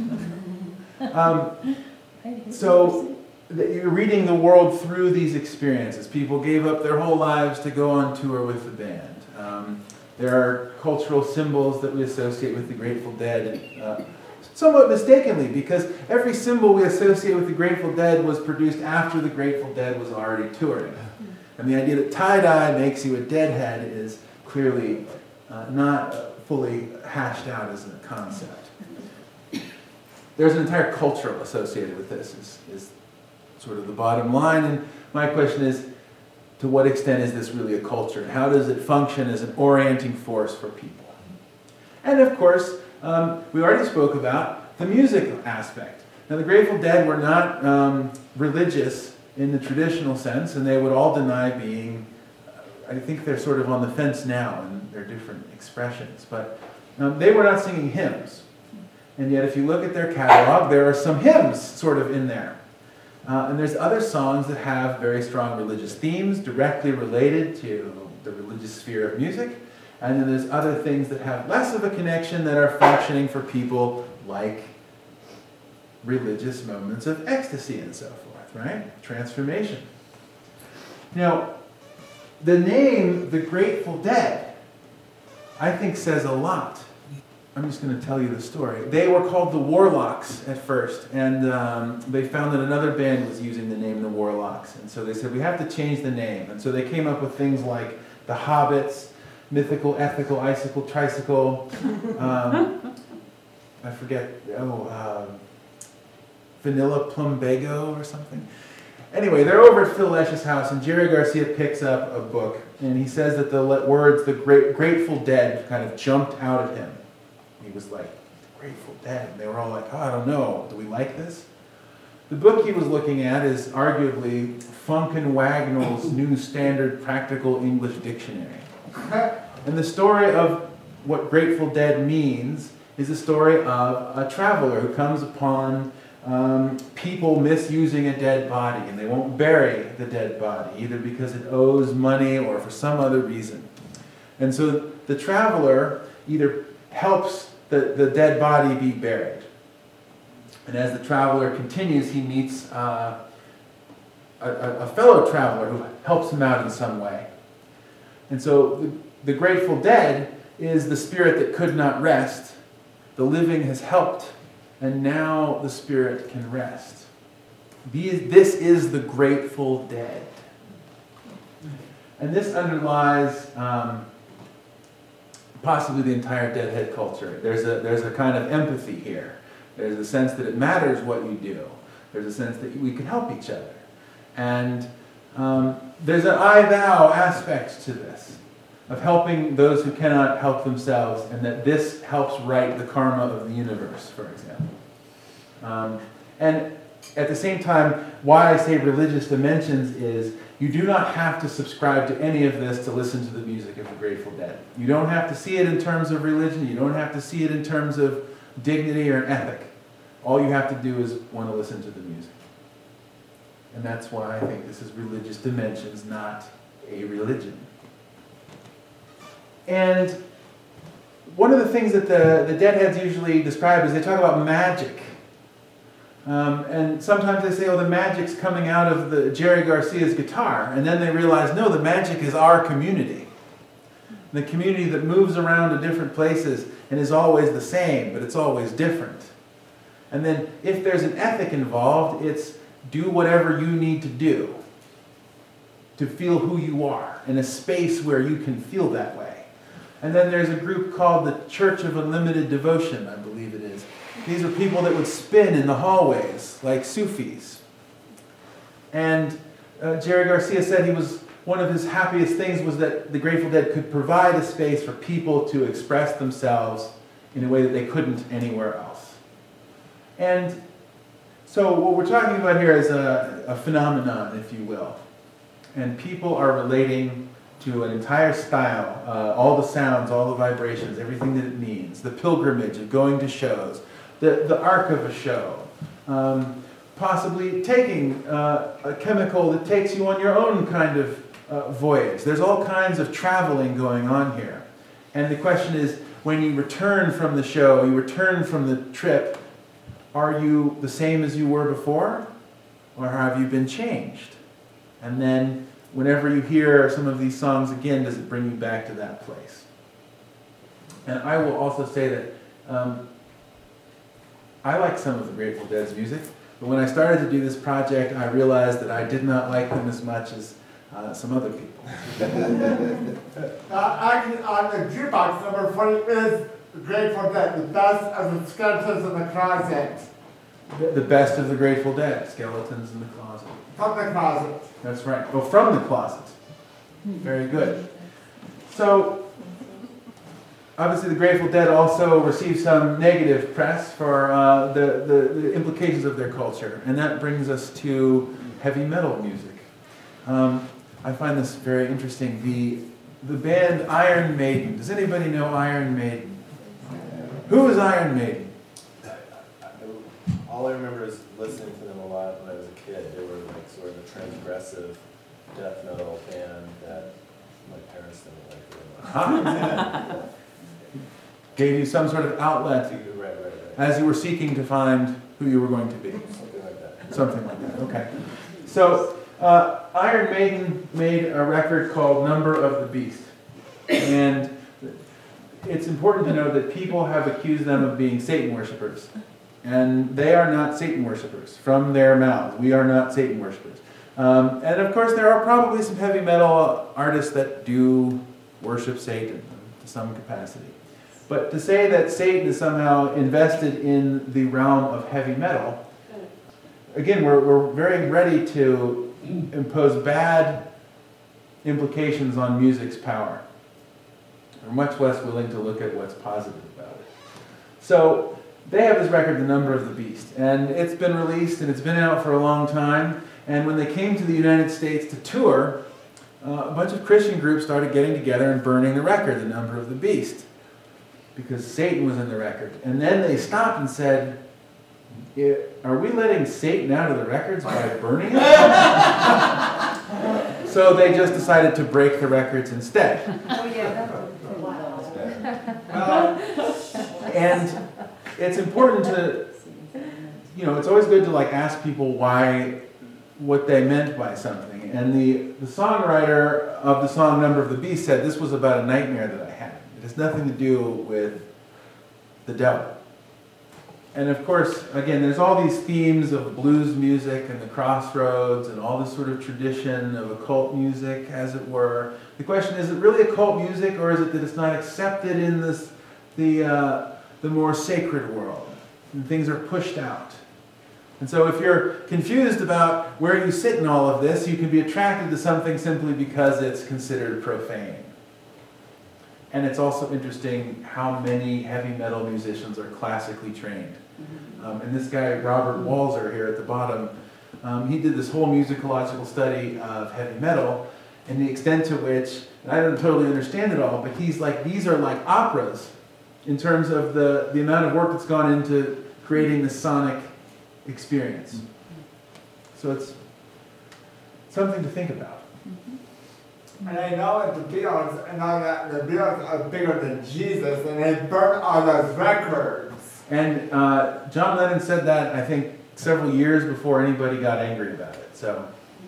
So you're reading the world through these experiences. People gave up their whole lives to go on tour with the band. There are cultural symbols that we associate with the Grateful Dead, somewhat mistakenly, because every symbol we associate with the Grateful Dead was produced after the Grateful Dead was already touring. And the idea that tie-dye makes you a deadhead is clearly not fully hashed out as a concept. There's an entire culture associated with this, is sort of the bottom line. And my question is, to what extent is this really a culture? How does it function as an orienting force for people? And of course, we already spoke about the music aspect. Now, the Grateful Dead were not religious in the traditional sense, and they would all deny being, I think they're sort of on the fence now in their different expressions, but they were not singing hymns. And yet, if you look at their catalog, there are some hymns sort of in there. And there's other songs that have very strong religious themes directly related to the religious sphere of music. And then there's other things that have less of a connection that are functioning for people like religious moments of ecstasy and so forth, right? Transformation. Now, the name The Grateful Dead, I think, says a lot. I'm just going to tell you the story. They were called the Warlocks at first, and they found that another band was using the name the Warlocks. And so they said, we have to change the name. And so they came up with things like the Hobbits, mythical, ethical, icicle, tricycle, I forget, vanilla plumbago or something. Anyway, they're over at Phil Lesh's house, and Jerry Garcia picks up a book, and he says that the words, the Grateful Dead, kind of jumped out at him. He was like, Grateful Dead. And they were all like, oh, I don't know, do we like this? The book he was looking at is arguably Funkin' Wagnall's New Standard Practical English Dictionary. And the story of what Grateful Dead means is a story of a traveler who comes upon people misusing a dead body, and they won't bury the dead body, either because it owes money or for some other reason. And so the traveler either helps the dead body be buried. And as the traveler continues, he meets a fellow traveler who helps him out in some way. And so the Grateful Dead is the spirit that could not rest. The living has helped, and now the spirit can rest. This is the Grateful Dead. And this underlies possibly the entire Deadhead culture. There's a kind of empathy here. There's a sense that it matters what you do. There's a sense that we can help each other. And there's an I-thou aspect to this, of helping those who cannot help themselves, and that this helps right the karma of the universe, for example. And at the same time, why I say religious dimensions is you do not have to subscribe to any of this to listen to the music of the Grateful Dead. You don't have to see it in terms of religion. You don't have to see it in terms of dignity or ethic. All you have to do is want to listen to the music. And that's why I think this is religious dimensions, not a religion. And one of the things that the Deadheads usually describe is they talk about magic. And sometimes they say, oh, the magic's coming out of the Jerry Garcia's guitar. And then they realize, no, the magic is our community. the community that moves around to different places and is always the same, but it's always different. And then if there's an ethic involved, it's do whatever you need to do to feel who you are in a space where you can feel that way. And then there's a group called the Church of Unlimited Devotion, I believe it is. These are people that would spin in the hallways like Sufis. And Jerry Garcia said one of his happiest things was that the Grateful Dead could provide a space for people to express themselves in a way that they couldn't anywhere else. And so what we're talking about here is a phenomenon, if you will. And people are relating to an entire style, all the sounds, all the vibrations, everything that it means, the pilgrimage of going to shows, the arc of a show, possibly taking a chemical that takes you on your own kind of voyage. There's all kinds of traveling going on here. And the question is, when you return from the show, you return from the trip, are you the same as you were before? Or have you been changed? And then whenever you hear some of these songs again, does it bring you back to that place? And I will also say that I like some of the Grateful Dead's music, but when I started to do this project, I realized that I did not like them as much as some other people.
Actually, on the jukebox, number 40 is Grateful Dead, the best of the skeletons in the closet.
The best of the Grateful Dead, Skeletons in the Closet.
From the closet.
That's right. Oh, from the closet. Very good. So, obviously the Grateful Dead also received some negative press for the implications of their culture. And that brings us to heavy metal music. I find this very interesting. The band Iron Maiden. Does anybody know Iron Maiden? Who is Iron Maiden?
All I remember is listening to them a lot when I was a kid. They were like sort of a transgressive death metal band that my parents didn't like very much.
Gave you some sort of outlet
Right.
as you were seeking to find who you were going to be.
Something like that.
Something like that, okay. So, Iron Maiden made a record called Number of the Beast. And it's important to know that people have accused them of being Satan worshipers. And they are not Satan worshipers from their mouths. We are not Satan worshipers. And of course, there are probably some heavy metal artists that do worship Satan to some capacity. But to say that Satan is somehow invested in the realm of heavy metal, again, we're very ready to impose bad implications on music's power. We're much less willing to look at what's positive about it. So, they have this record, The Number of the Beast, and it's been released and it's been out for a long time. And when they came to the United States to tour, a bunch of Christian groups started getting together and burning the record, The Number of the Beast, because Satan was in the record. And then they stopped and said, are we letting Satan out of the records by burning it? So they just decided to break the records instead.
Oh, yeah, that's
And it's important to, it's always good to like ask people what they meant by something. And the songwriter of the song Number of the Beast said this was about a nightmare that I had. It has nothing to do with the devil. And of course, again, there's all these themes of blues music and the crossroads and all this sort of tradition of occult music, as it were. The question is it really occult music, or is it that it's not accepted in the more sacred world, and things are pushed out? And so if you're confused about where you sit in all of this, you can be attracted to something simply because it's considered profane. And it's also interesting how many heavy metal musicians are classically trained. And this guy, Robert Walzer, here at the bottom, he did this whole musicological study of heavy metal, and the extent to which, and I don't totally understand it all, but he's like, these are like operas in terms of the amount of work that's gone into creating the sonic experience. So it's something to think about.
And I know that the Beatles, that the Beatles are bigger than Jesus, and they burned all those records.
And John Lennon said that, I think, several years before anybody got angry about it. So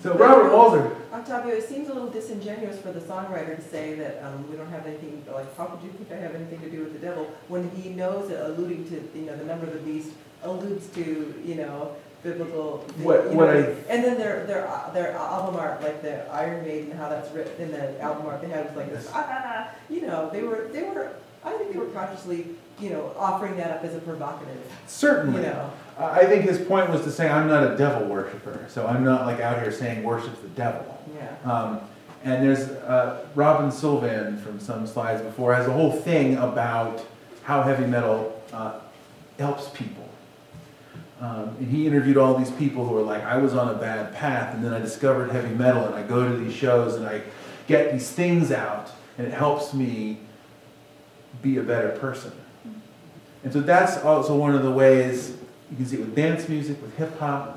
So Robert Walzer,
Octavio, it seems a little disingenuous for the songwriter to say that we don't have anything, like, how could you think I have anything to do with the devil, when he knows that alluding to, the number of the beast alludes to, biblical. And then their album art, like the Iron Maiden, how that's written in the album art, they have like this, they were, I think they were consciously, offering that up as a provocative.
certainly. I think his point was to say, I'm not a devil worshiper, so I'm not like out here saying worship the devil.
Yeah.
And there's Robin Sylvan from some slides before has a whole thing about how heavy metal helps people. And he interviewed all these people who were like, I was on a bad path, and then I discovered heavy metal, and I go to these shows, and I get these things out, and it helps me be a better person. And so that's also one of the ways, you can see it with dance music, with hip hop,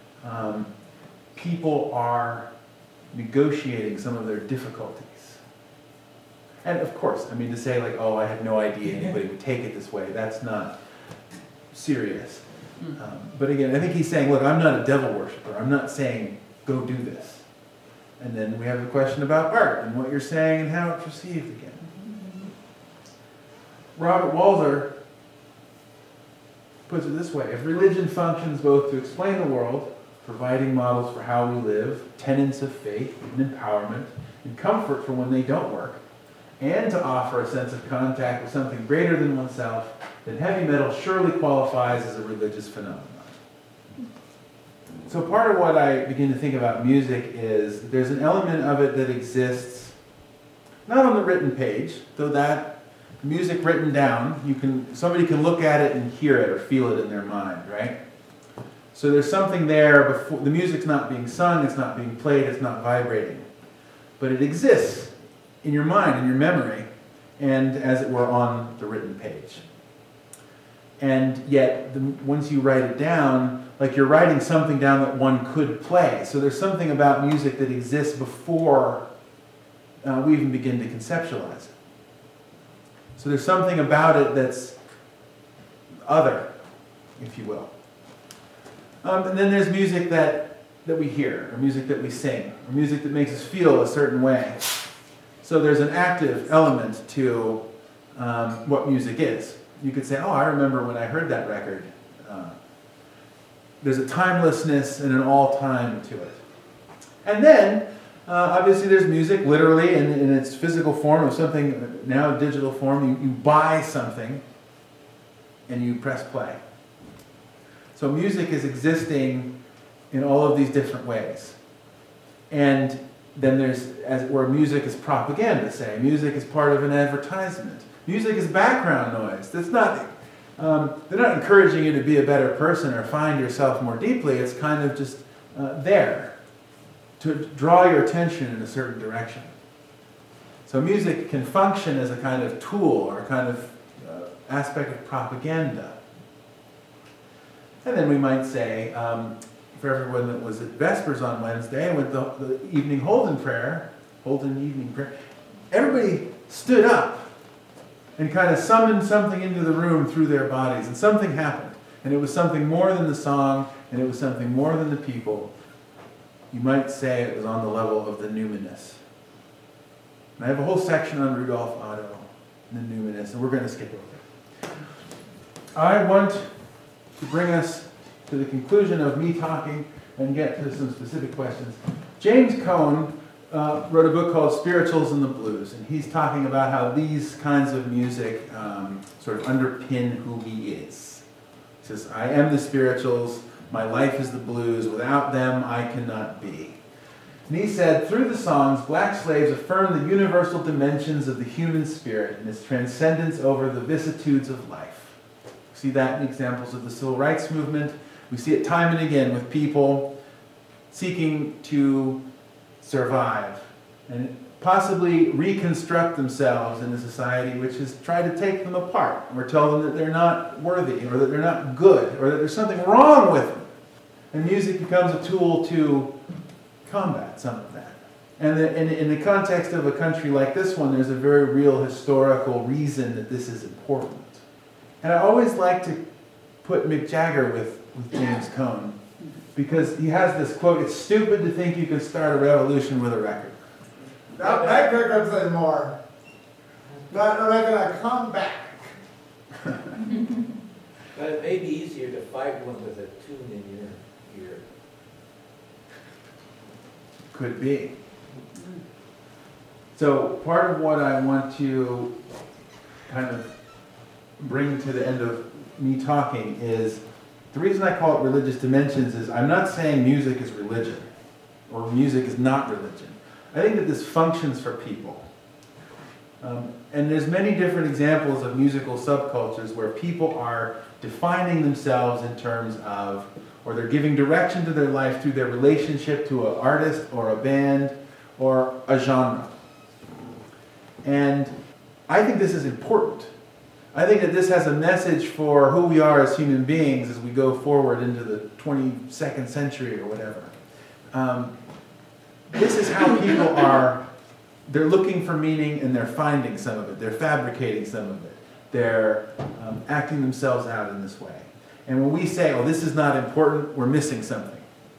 people are negotiating some of their difficulties. And of course, to say like, oh, I had no idea anybody would take it this way, that's not serious. But again, I think he's saying, look, I'm not a devil worshiper. I'm not saying, go do this. And then we have the question about art and what you're saying and how it's received again. Robert Walzer puts it this way: if religion functions both to explain the world, providing models for how we live, tenets of faith and empowerment, and comfort for when they don't work, and to offer a sense of contact with something greater than oneself, then heavy metal surely qualifies as a religious phenomenon. So part of what I begin to think about music is that there's an element of it that exists not on the written page, though that music written down, somebody can look at it and hear it or feel it in their mind, right? So there's something there before the music's not being sung, it's not being played, it's not vibrating. But it exists in your mind, in your memory, and as it were on the written page. And yet, once you write it down, like you're writing something down that one could play. So there's something about music that exists before we even begin to conceptualize it. So there's something about it that's other, if you will. And then there's music that we hear, or music that we sing, or music that makes us feel a certain way. So there's an active element to what music is. You could say, oh, I remember when I heard that record. There's a timelessness and an all-time to it. And then, obviously there's music, literally, in its physical form of something, now digital form. You buy something, and you press play. So music is existing in all of these different ways. And then there's, as it were, music is propaganda, say. Music is part of an advertisement. Music is background noise. That's not, they're not encouraging you to be a better person or find yourself more deeply. It's kind of just there to draw your attention in a certain direction. So music can function as a kind of tool or a kind of aspect of propaganda. And then we might say, for everyone that was at Vespers on Wednesday with the evening Holden evening prayer, everybody stood up and kind of summoned something into the room through their bodies, and something happened. And it was something more than the song, and it was something more than the people. You might say it was on the level of the numinous. And I have a whole section on Rudolf Otto and the numinous, and we're going to skip over it. I want to bring us to the conclusion of me talking and get to some specific questions. James Cone wrote a book called Spirituals and the Blues, and he's talking about how these kinds of music sort of underpin who he is. He says, I am the spirituals, my life is the blues, without them I cannot be. And he said, through the songs, black slaves affirm the universal dimensions of the human spirit and its transcendence over the vicissitudes of life. We see that in examples of the civil rights movement. We see it time and again with people seeking to survive and possibly reconstruct themselves in a society which has tried to take them apart or tell them that they're not worthy or that they're not good or that there's something wrong with them. And music becomes a tool to combat some of that. And in the context of a country like this one, there's a very real historical reason that this is important. And I always like to put Mick Jagger with James Cone Because he has this quote, "It's stupid to think you can start a revolution with a record."
Not make records anymore. Not making a comeback.
But it may be easier to fight one with a tune in your ear.
Could be. So part of what I want to kind of bring to the end of me talking is, the reason I call it religious dimensions is I'm not saying music is religion or music is not religion. I think that this functions for people. And there's many different examples of musical subcultures where people are defining themselves in terms of, or they're giving direction to their life through their relationship to an artist or a band or a genre. And I think this is important. I think that this has a message for who we are as human beings as we go forward into the 22nd century or whatever. This is how people are, they're looking for meaning and they're finding some of it. They're fabricating some of it. They're acting themselves out in this way. And when we say, oh, this is not important, we're missing something.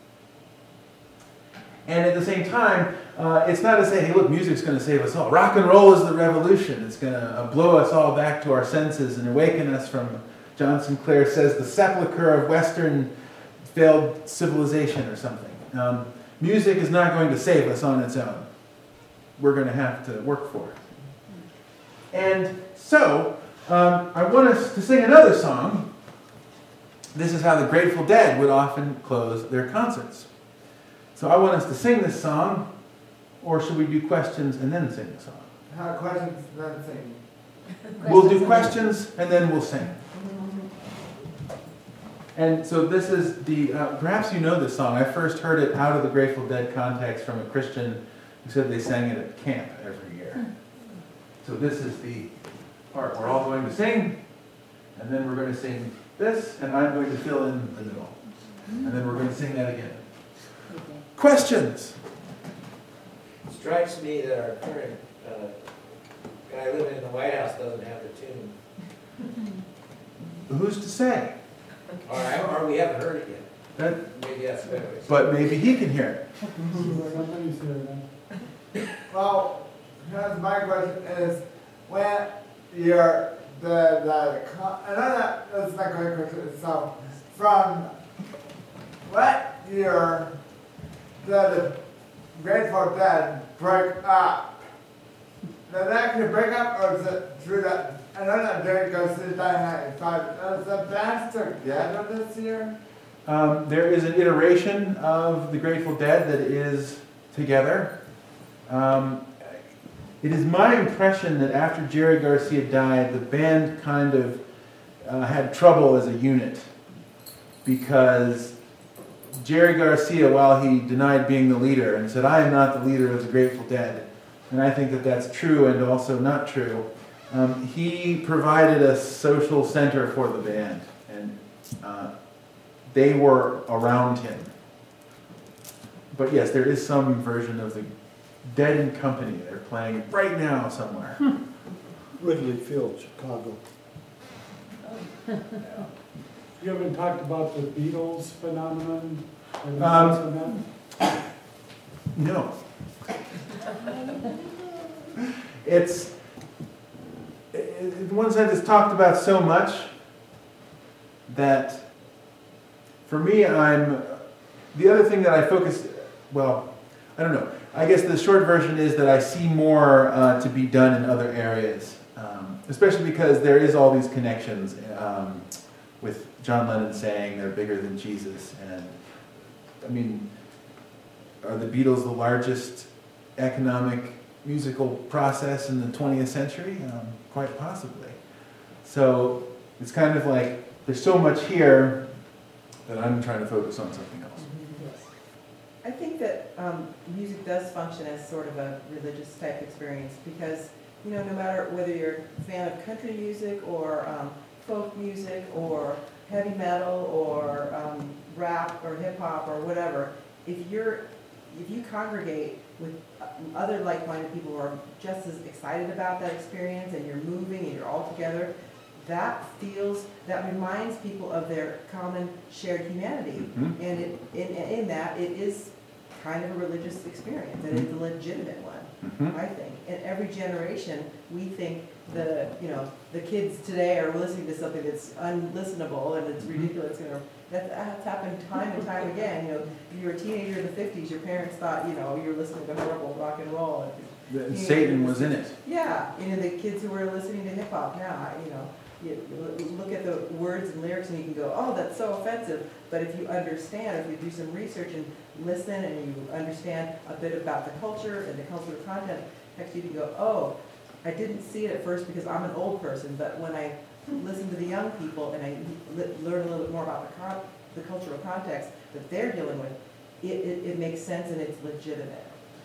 And at the same time, it's not to say, hey, look, music's going to save us all. Rock and roll is the revolution. It's going to blow us all back to our senses and awaken us from, John Sinclair says, the sepulcher of Western failed civilization or something. Music is not going to save us on its own. We're going to have to work for it. And so, I want us to sing another song. This is how the Grateful Dead would often close their concerts. So I want us to sing this song, or should we do questions and then sing the song?
How questions, then sing.
We'll do questions and then we'll sing. And so this is the, perhaps you know this song. I first heard it out of the Grateful Dead context from a Christian who said they sang it at camp every year. So this is the part we're all going to sing, and then we're going to sing this, and I'm going to fill in the middle. And then we're going to sing that again. Questions?
It strikes me that our current guy living in the White House doesn't have the tune.
Who's to say?
Or we haven't heard it yet.
That,
Maybe that's better.
but maybe he can hear it.
Somebody's here then.
Well, here's my question is, when you're that's not quite a question. So, from what year did the Grateful Dead break up? Did they actually break up, or is it through that? I know that Jerry goes to 1995. Is the band together this year?
There is an iteration of the Grateful Dead that is together. It is my impression that after Jerry Garcia died, the band kind of had trouble as a unit, because Jerry Garcia, while he denied being the leader and said, I am not the leader of the Grateful Dead, and I think that that's true and also not true, he provided a social center for the band, and they were around him. But yes, there is some version of the Dead and Company. They're playing it right now somewhere.
Wrigley Field, Chicago.
You haven't talked about the Beatles phenomenon? Any thoughts on that?
No. It's, in one sense, it's talked about so much that, for me, the other thing that I focus, well, I don't know. I guess the short version is that I see more to be done in other areas, especially because there is all these connections with John Lennon saying they're bigger than Jesus. And, I mean, are the Beatles the largest economic musical process in the 20th century? Quite possibly. So it's kind of like there's so much here that I'm trying to focus on something else.
I think that music does function as sort of a religious type experience because, you know, no matter whether you're a fan of country music or folk music or heavy metal or rap or hip hop or whatever, if you congregate with other like-minded people who are just as excited about that experience and you're moving and you're all together, that reminds people of their common shared humanity.
Mhm.
And in that, it is kind of a religious experience, and it's a legitimate one,
Mhm.
I think. In every generation, we think the kids today are listening to something that's unlistenable and it's ridiculous, that's happened time and time again. If you were a teenager in the 50s, your parents thought, you were listening to horrible rock and roll. And
Satan was in it.
yeah, the kids who are listening to hip hop now, you look at the words and lyrics and you can go, oh, that's so offensive. But if you understand, if you do some research and listen and you understand a bit about the culture and the cultural content, you can go, oh, I didn't see it at first because I'm an old person, but when I listen to the young people and I learn a little bit more about the cultural context that they're dealing with, it makes sense and it's legitimate.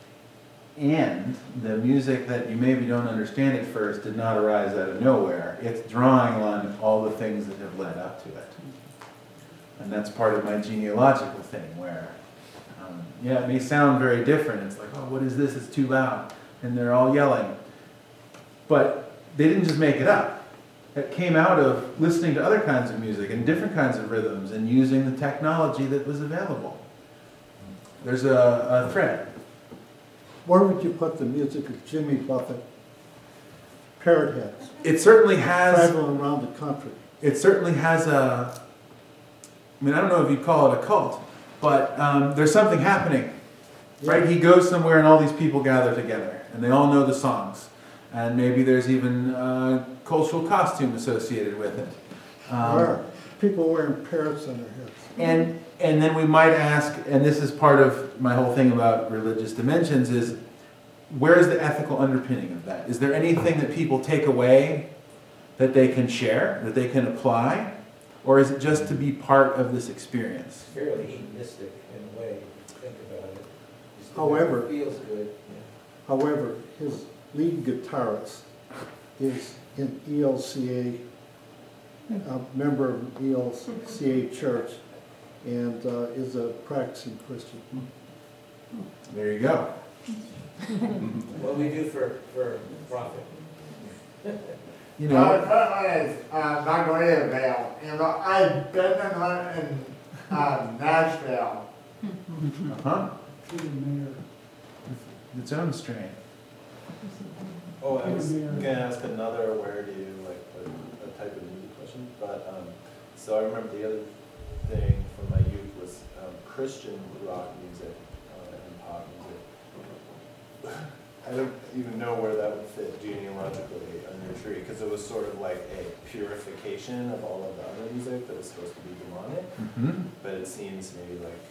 And the music that you maybe don't understand at first did not arise out of nowhere. It's drawing on all the things that have led up to it. And that's part of my genealogical thing where, it may sound very different. It's like, oh, what is this? It's too loud. And they're all yelling. But they didn't just make it up. It came out of listening to other kinds of music and different kinds of rhythms and using the technology that was available. There's a thread.
Where would you put the music of Jimmy Buffett, Parrot Heads,
It certainly has.
traveling around the country?
It certainly has I don't know if you'd call it a cult, but there's something happening, right? He goes somewhere and all these people gather together, and they all know the songs. And maybe there's even cultural costume associated with it.
People wearing parrots on their heads.
And then we might ask, and this is part of my whole thing about religious dimensions, is where is the ethical underpinning of that? Is there anything that people take away that they can share, that they can apply? Or is it just to be part of this experience?
It's fairly hedonistic in a way, if you think about it. Just
However-
it feels good.
However, his lead guitarist is in ELCA, a member of ELCA Church, and is a practicing Christian.
There you go.
What we do for profit.
You know,
Currently, it's Margaritaville. I've been in Nashville.
huh?
To the mayor.
Its own strain.
Oh, I was gonna ask another where do you put a type of music question, but so I remember the other thing from my youth was Christian rock music and pop music. I don't even know where that would fit genealogically on your tree, because it was sort of like a purification of all of the other music that was supposed to be demonic, but it seems maybe like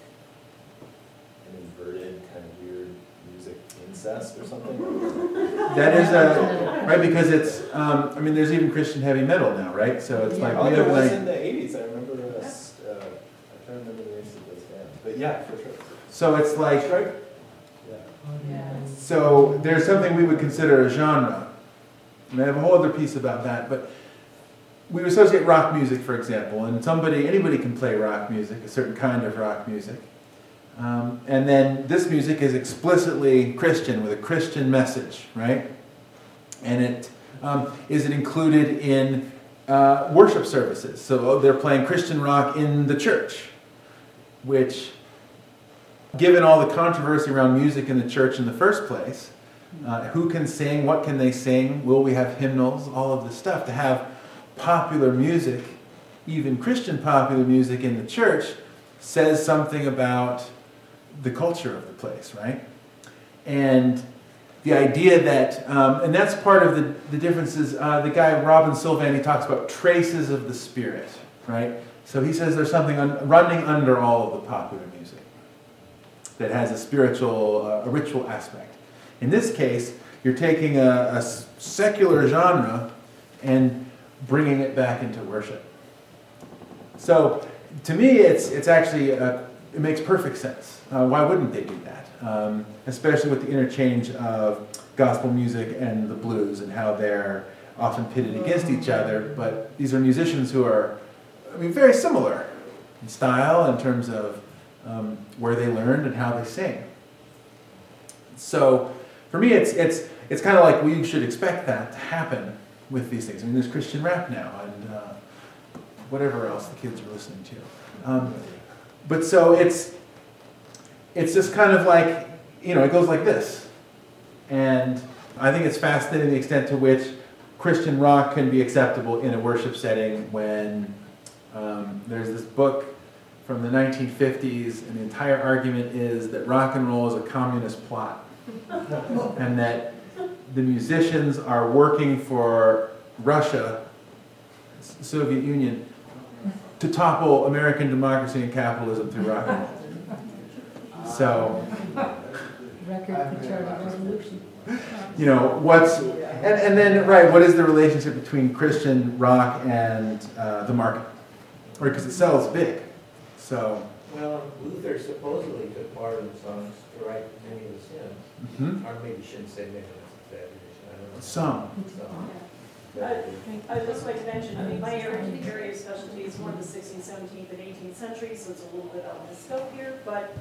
an inverted kind of weird music incest or something.
That is right, because it's there's even Christian heavy metal now, right? So it's like
Oh,
we
there
have
was
like,
in the 80s. I remember I can't remember the names of those bands, but yeah, for sure.
so it's like,
Strike.
so there's something we would consider a genre. And I have a whole other piece about that, but we would associate rock music, for example, and anybody can play rock music, a certain kind of rock music. And then this music is explicitly Christian, with a Christian message, right? And is it included in worship services? So they're playing Christian rock in the church, which, given all the controversy around music in the church in the first place, who can sing, what can they sing, will we have hymnals, all of this stuff, to have popular music, even Christian popular music in the church, says something about the culture of the place, right? And the idea that, and that's part of the differences, the guy Robin Sylvan, he talks about traces of the Spirit, right? So he says there's something running under all of the popular music that has a spiritual, a ritual aspect. In this case, you're taking a secular genre and bringing it back into worship. So to me, it's actually, it makes perfect sense. Why wouldn't they do that? Especially with the interchange of gospel music and the blues and how they're often pitted against each other. But these are musicians who are, very similar in style in terms of where they learned and how they sing. So for me, it's kind of like we should expect that to happen with these things. I mean, there's Christian rap now, and whatever else the kids are listening to. But so it's just kind of like, it goes like this. And I think it's fascinating the extent to which Christian rock can be acceptable in a worship setting when there's this book from the 1950s, and the entire argument is that rock and roll is a communist plot. And that the musicians are working for Russia, the Soviet Union, to topple American democracy and capitalism through rock and roll. So,
Record for Charlie Revolution.
and then, right, what is the relationship between Christian rock and the market? Or because it sells big. So.
Well, Luther supposedly took part of the songs to write many of the hymns.
Mm-hmm.
Or maybe shouldn't say many, that's a exaggeration, I don't know.
Some.
I'd just like to mention, I mean, my area of specialty is more of the 16th, 17th, and 18th century, so it's a little bit out of the scope here, but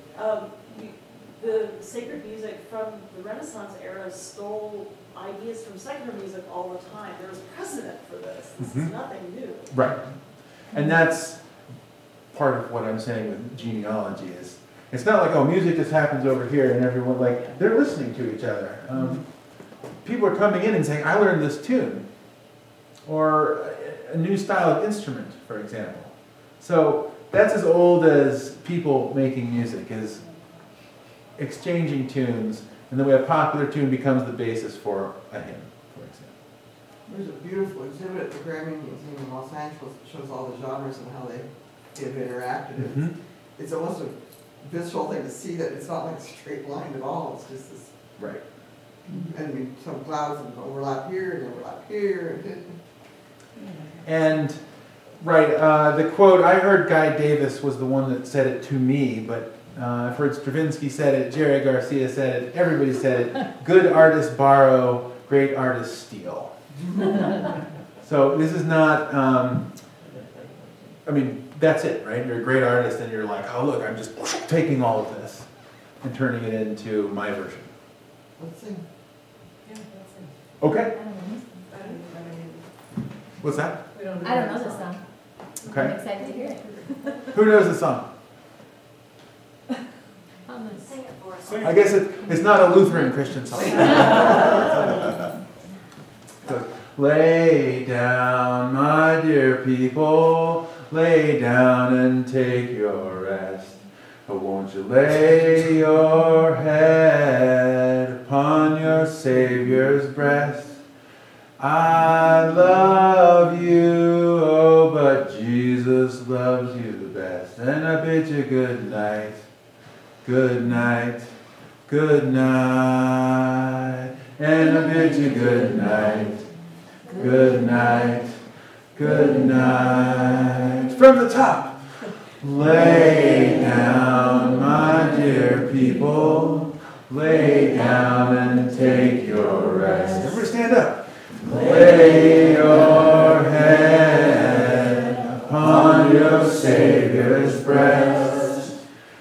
the sacred music from the Renaissance era stole ideas from secular music all the time. There was precedent for this. This is nothing new.
Right. And that's part of what I'm saying with genealogy is, it's not like, music just happens over here and everyone, they're listening to each other. People are coming in and saying, I learned this tune. Or a new style of instrument, for example. So that's as old as people making music, is exchanging tunes, and the way a popular tune becomes the basis for a hymn, for example.
There's a beautiful exhibit at the Grammy Museum in Los Angeles that shows all the genres and how they've interacted.
Mm-hmm.
It's almost a visceral thing to see that it's not like a straight line at all. It's just this.
Right.
And some clouds and overlap here and overlap here.
And, right, the quote, I heard Guy Davis was the one that said it to me, but I've heard Stravinsky said it, Jerry Garcia said it, everybody said it. Good artists borrow, great artists steal. So this is not, that's it, right? You're a great artist and you're like, oh look, I'm just taking all of this and turning it into my version.
Let's sing.
Okay. What's that?
I don't know this song. I'm
Okay.
excited to hear it.
Who knows the song?
Sing it for us.
I guess it's not a Lutheran Christian song. So, lay down, my dear people, lay down and take your rest. Oh, won't you lay your head upon your Savior's breast? I love you, oh, but Jesus loves you the best. And I bid you good night, good night, good night. And I bid you good night, good night, good night. From the top. Lay down, my dear people, lay down and take your rest. Everybody stand up. Lay your head upon your Savior's breast.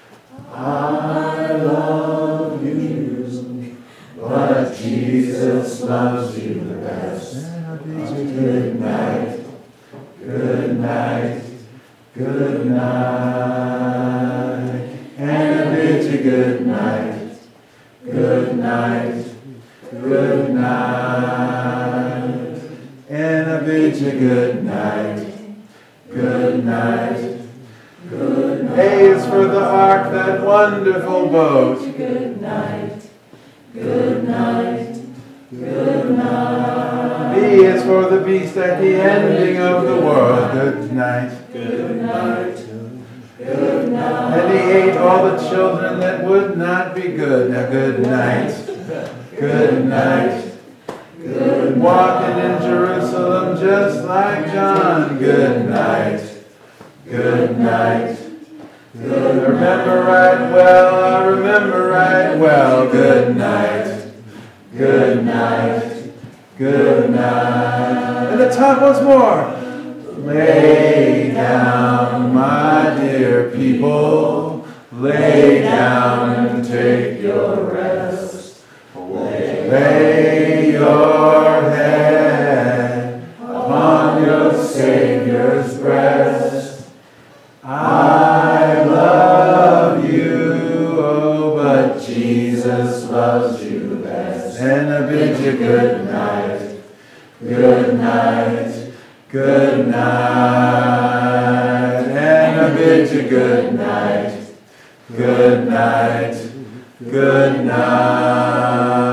I love you, but Jesus loves you the best. Good night, good night, good night, and I bid you good night, good night, good night, and I bid you good night, good night, good night. A is for the ark, that wonderful boat. Good night, good night, good night. B is for the beast at the ending of the world. Good night, good night, good night. And he ate all the children that would not be good. Now good night, good night, good. Walking in Jerusalem just like John. Good night, good night, good. I remember right well, I remember right well. Good night, good night, good night. And the top once more. Lay down, my dear people, lay down and take your rest. Lay your head your Savior's breast. I love you, oh, but Jesus loves you best. And I bid you good night, good night, good night. And I bid you good night, good night, good night.